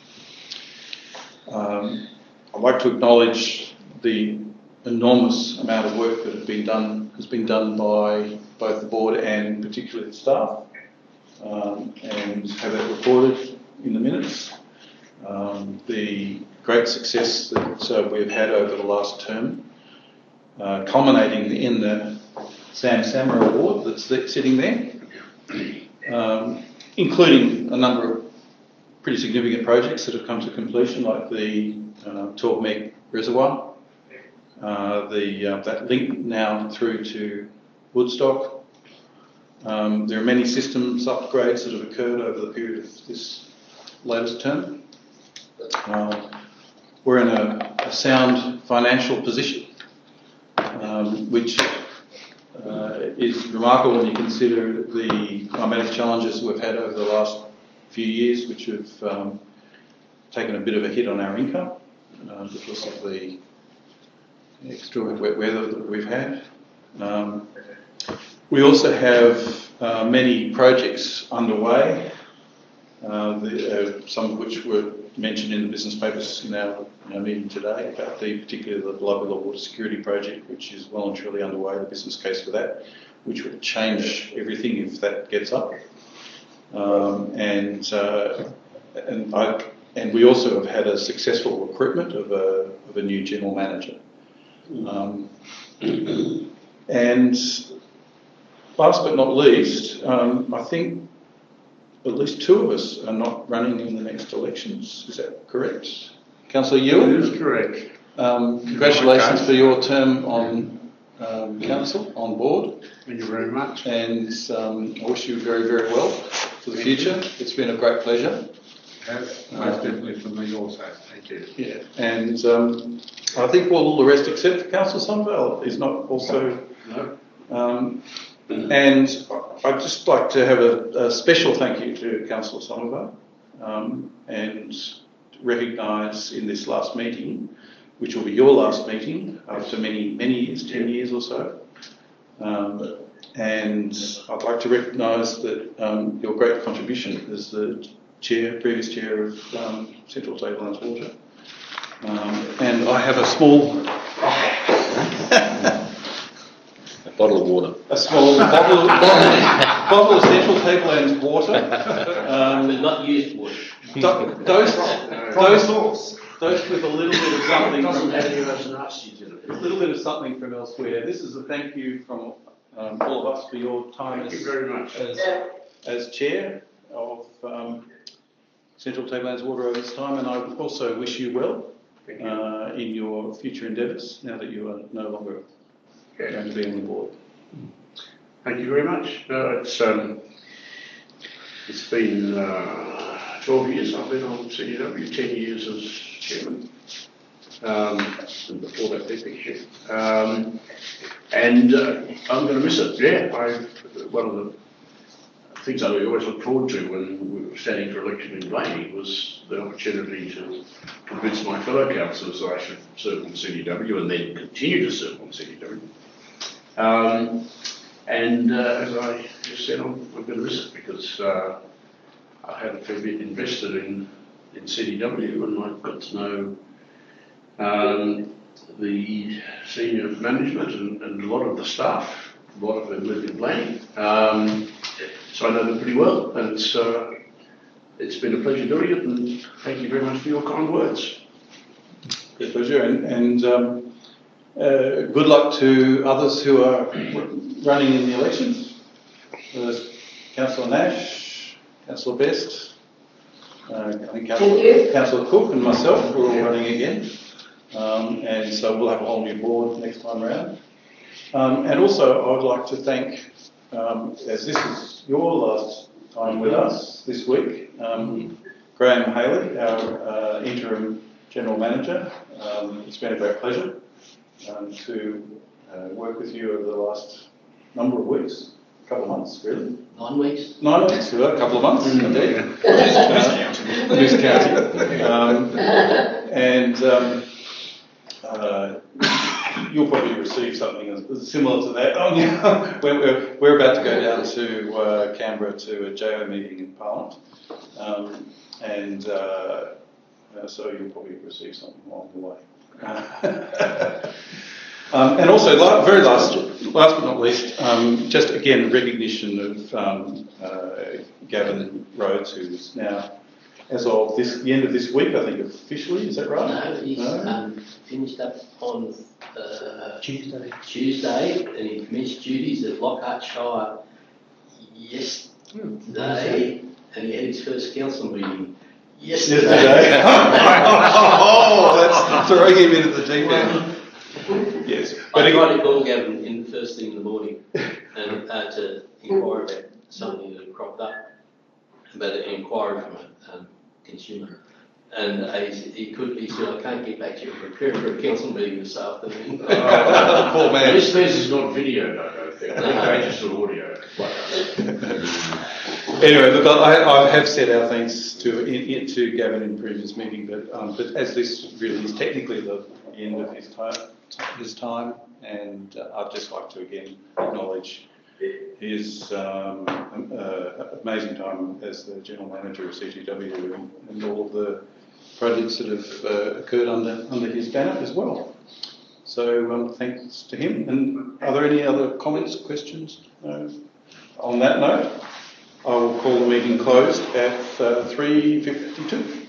Um, I'd like to acknowledge the enormous amount of work that has been done has been done by both the board and particularly the staff, um, and have it recorded in the minutes. Um, the great success that uh, we've had over the last term, uh, culminating in the Sam Sammer Award that's sitting there, um, including a number of pretty significant projects that have come to completion, like the uh, twelve meg reservoir, uh, the uh, that link now through to Woodstock. Um, there are many systems upgrades that have occurred over the period of this latest term. Uh, we're in a, a sound financial position, um, which uh, is remarkable when you consider the climatic challenges we've had over the last few years, which have um, taken a bit of a hit on our income uh, because of the extraordinary wet weather that we've had. Um, we also have uh, many projects underway, uh, the, uh, some of which were mentioned in the business papers in our, in our meeting today, about the particularly the Below Water Security Project, which is well and truly underway, the business case for that, which would change everything if that gets up. Um, and uh, and I, and we also have had a successful recruitment of a of a new general manager. Um, and last but not least, um, I think at least two of us are not running in the next elections. Is that correct? Councillor Ewell? That is correct. Um, congratulations for your term on um, council, on board. Thank you very much. And um, I wish you very, very well for the future. It's been a great pleasure. Yes, most definitely for me also. Thank you. Yeah, and um, I think all the rest except Councillor Somerville is not also. No. Um, and I'd just like to have a, a special thank you to Councillor Somerville um, and recognise in this last meeting, which will be your last meeting after many, many years, ten years or so. Um, and I'd like to recognise that um, your great contribution as the chair, previous chair of um, Central Tablelands Water. Um, and I have a small, A bottle of water. a small bottle, of, bottle, bottle of Central Tablelands Water. But Um, not used wood. do- those, those, those with a little bit of something. Doesn't From, have any of those nasties in it. a little bit of something from elsewhere. This is a thank you from um, all of us for your time Thank as, you very much. as, Yeah. as chair of um, Central Tablelands Water over this time, and I also wish you well Thank you. uh, in your future endeavours now that you are no longer Yeah. going to be on the board. Thank you very much. No, it's um, it's been uh, twelve years I've been on C D W, ten years as chairman, um, and before that deputy chair. Um, and uh, I'm going to miss it. Yeah, I one of the things I always look forward to when we were standing for election in Blaney was the opportunity to convince my fellow councillors that I should serve on C D W and then continue to serve on C D W. Um, and uh, as I just said, I'm, I'm going to miss it because uh, I had a fair bit invested in, in C D W and I got to know um, the senior management and, and a lot of the staff. A lot of them live in Blaney. Um, so I know them pretty well, and it's, uh, it's been a pleasure doing it, and thank you very much for your kind words. Good pleasure, and, and um, uh, good luck to others who are running in the elections. There's Councillor Nash, Councillor Best, uh, I think Councillor, Councillor Cook and myself, we're all running again. Um, and so we'll have a whole new board next time around. Um, and also I would like to thank, um, as this is your last time with us this week, um, Graham Haley, our uh, interim general manager. Um, it's been a great pleasure um, to uh, work with you over the last number of weeks, a couple of months really. Nine weeks. Nine weeks, a couple of months indeed. Loose counting. Um, and um, uh, you'll probably receive something similar to that. Oh, yeah. we're, we're about to go down to uh, Canberra to a J O meeting in Parliament, um, and uh, uh, so you'll probably receive something along the way. um, and also, la- very last, last but not least, um, just again recognition of um, uh, Gavin Rhodes, who's now, as of this, the end of this week, I think officially, is that right? No, he's No? Um, finished up on uh, Tuesday. Tuesday, and he commenced duties at Lockhart Shire yesterday, and he had his first council meeting yesterday. Yesterday. Oh, that's throwing him into the deep end. Yes. I But tried again, to call Gavin in the first thing in the morning and uh, to inquire about something that had cropped up, about an inquiry from a um, consumer. And uh, he, he could, he said, I can't get back to you, I'm preparing for a council meeting this afternoon. oh, poor man. This, this is not video, no, no, thing. It's just audio. Anyway, look, I, I have said our thanks to in, in, to Gavin in the previous meeting, but um, but as this really is technically the end of his time, his time, and uh, I'd just like to again acknowledge his um, uh, amazing time as the general manager of C T W and, and all of the projects that have uh, occurred under under his banner as well. So um, thanks to him. And are there any other comments, questions? No. On that note, I will call the meeting closed at uh, three fifty-two.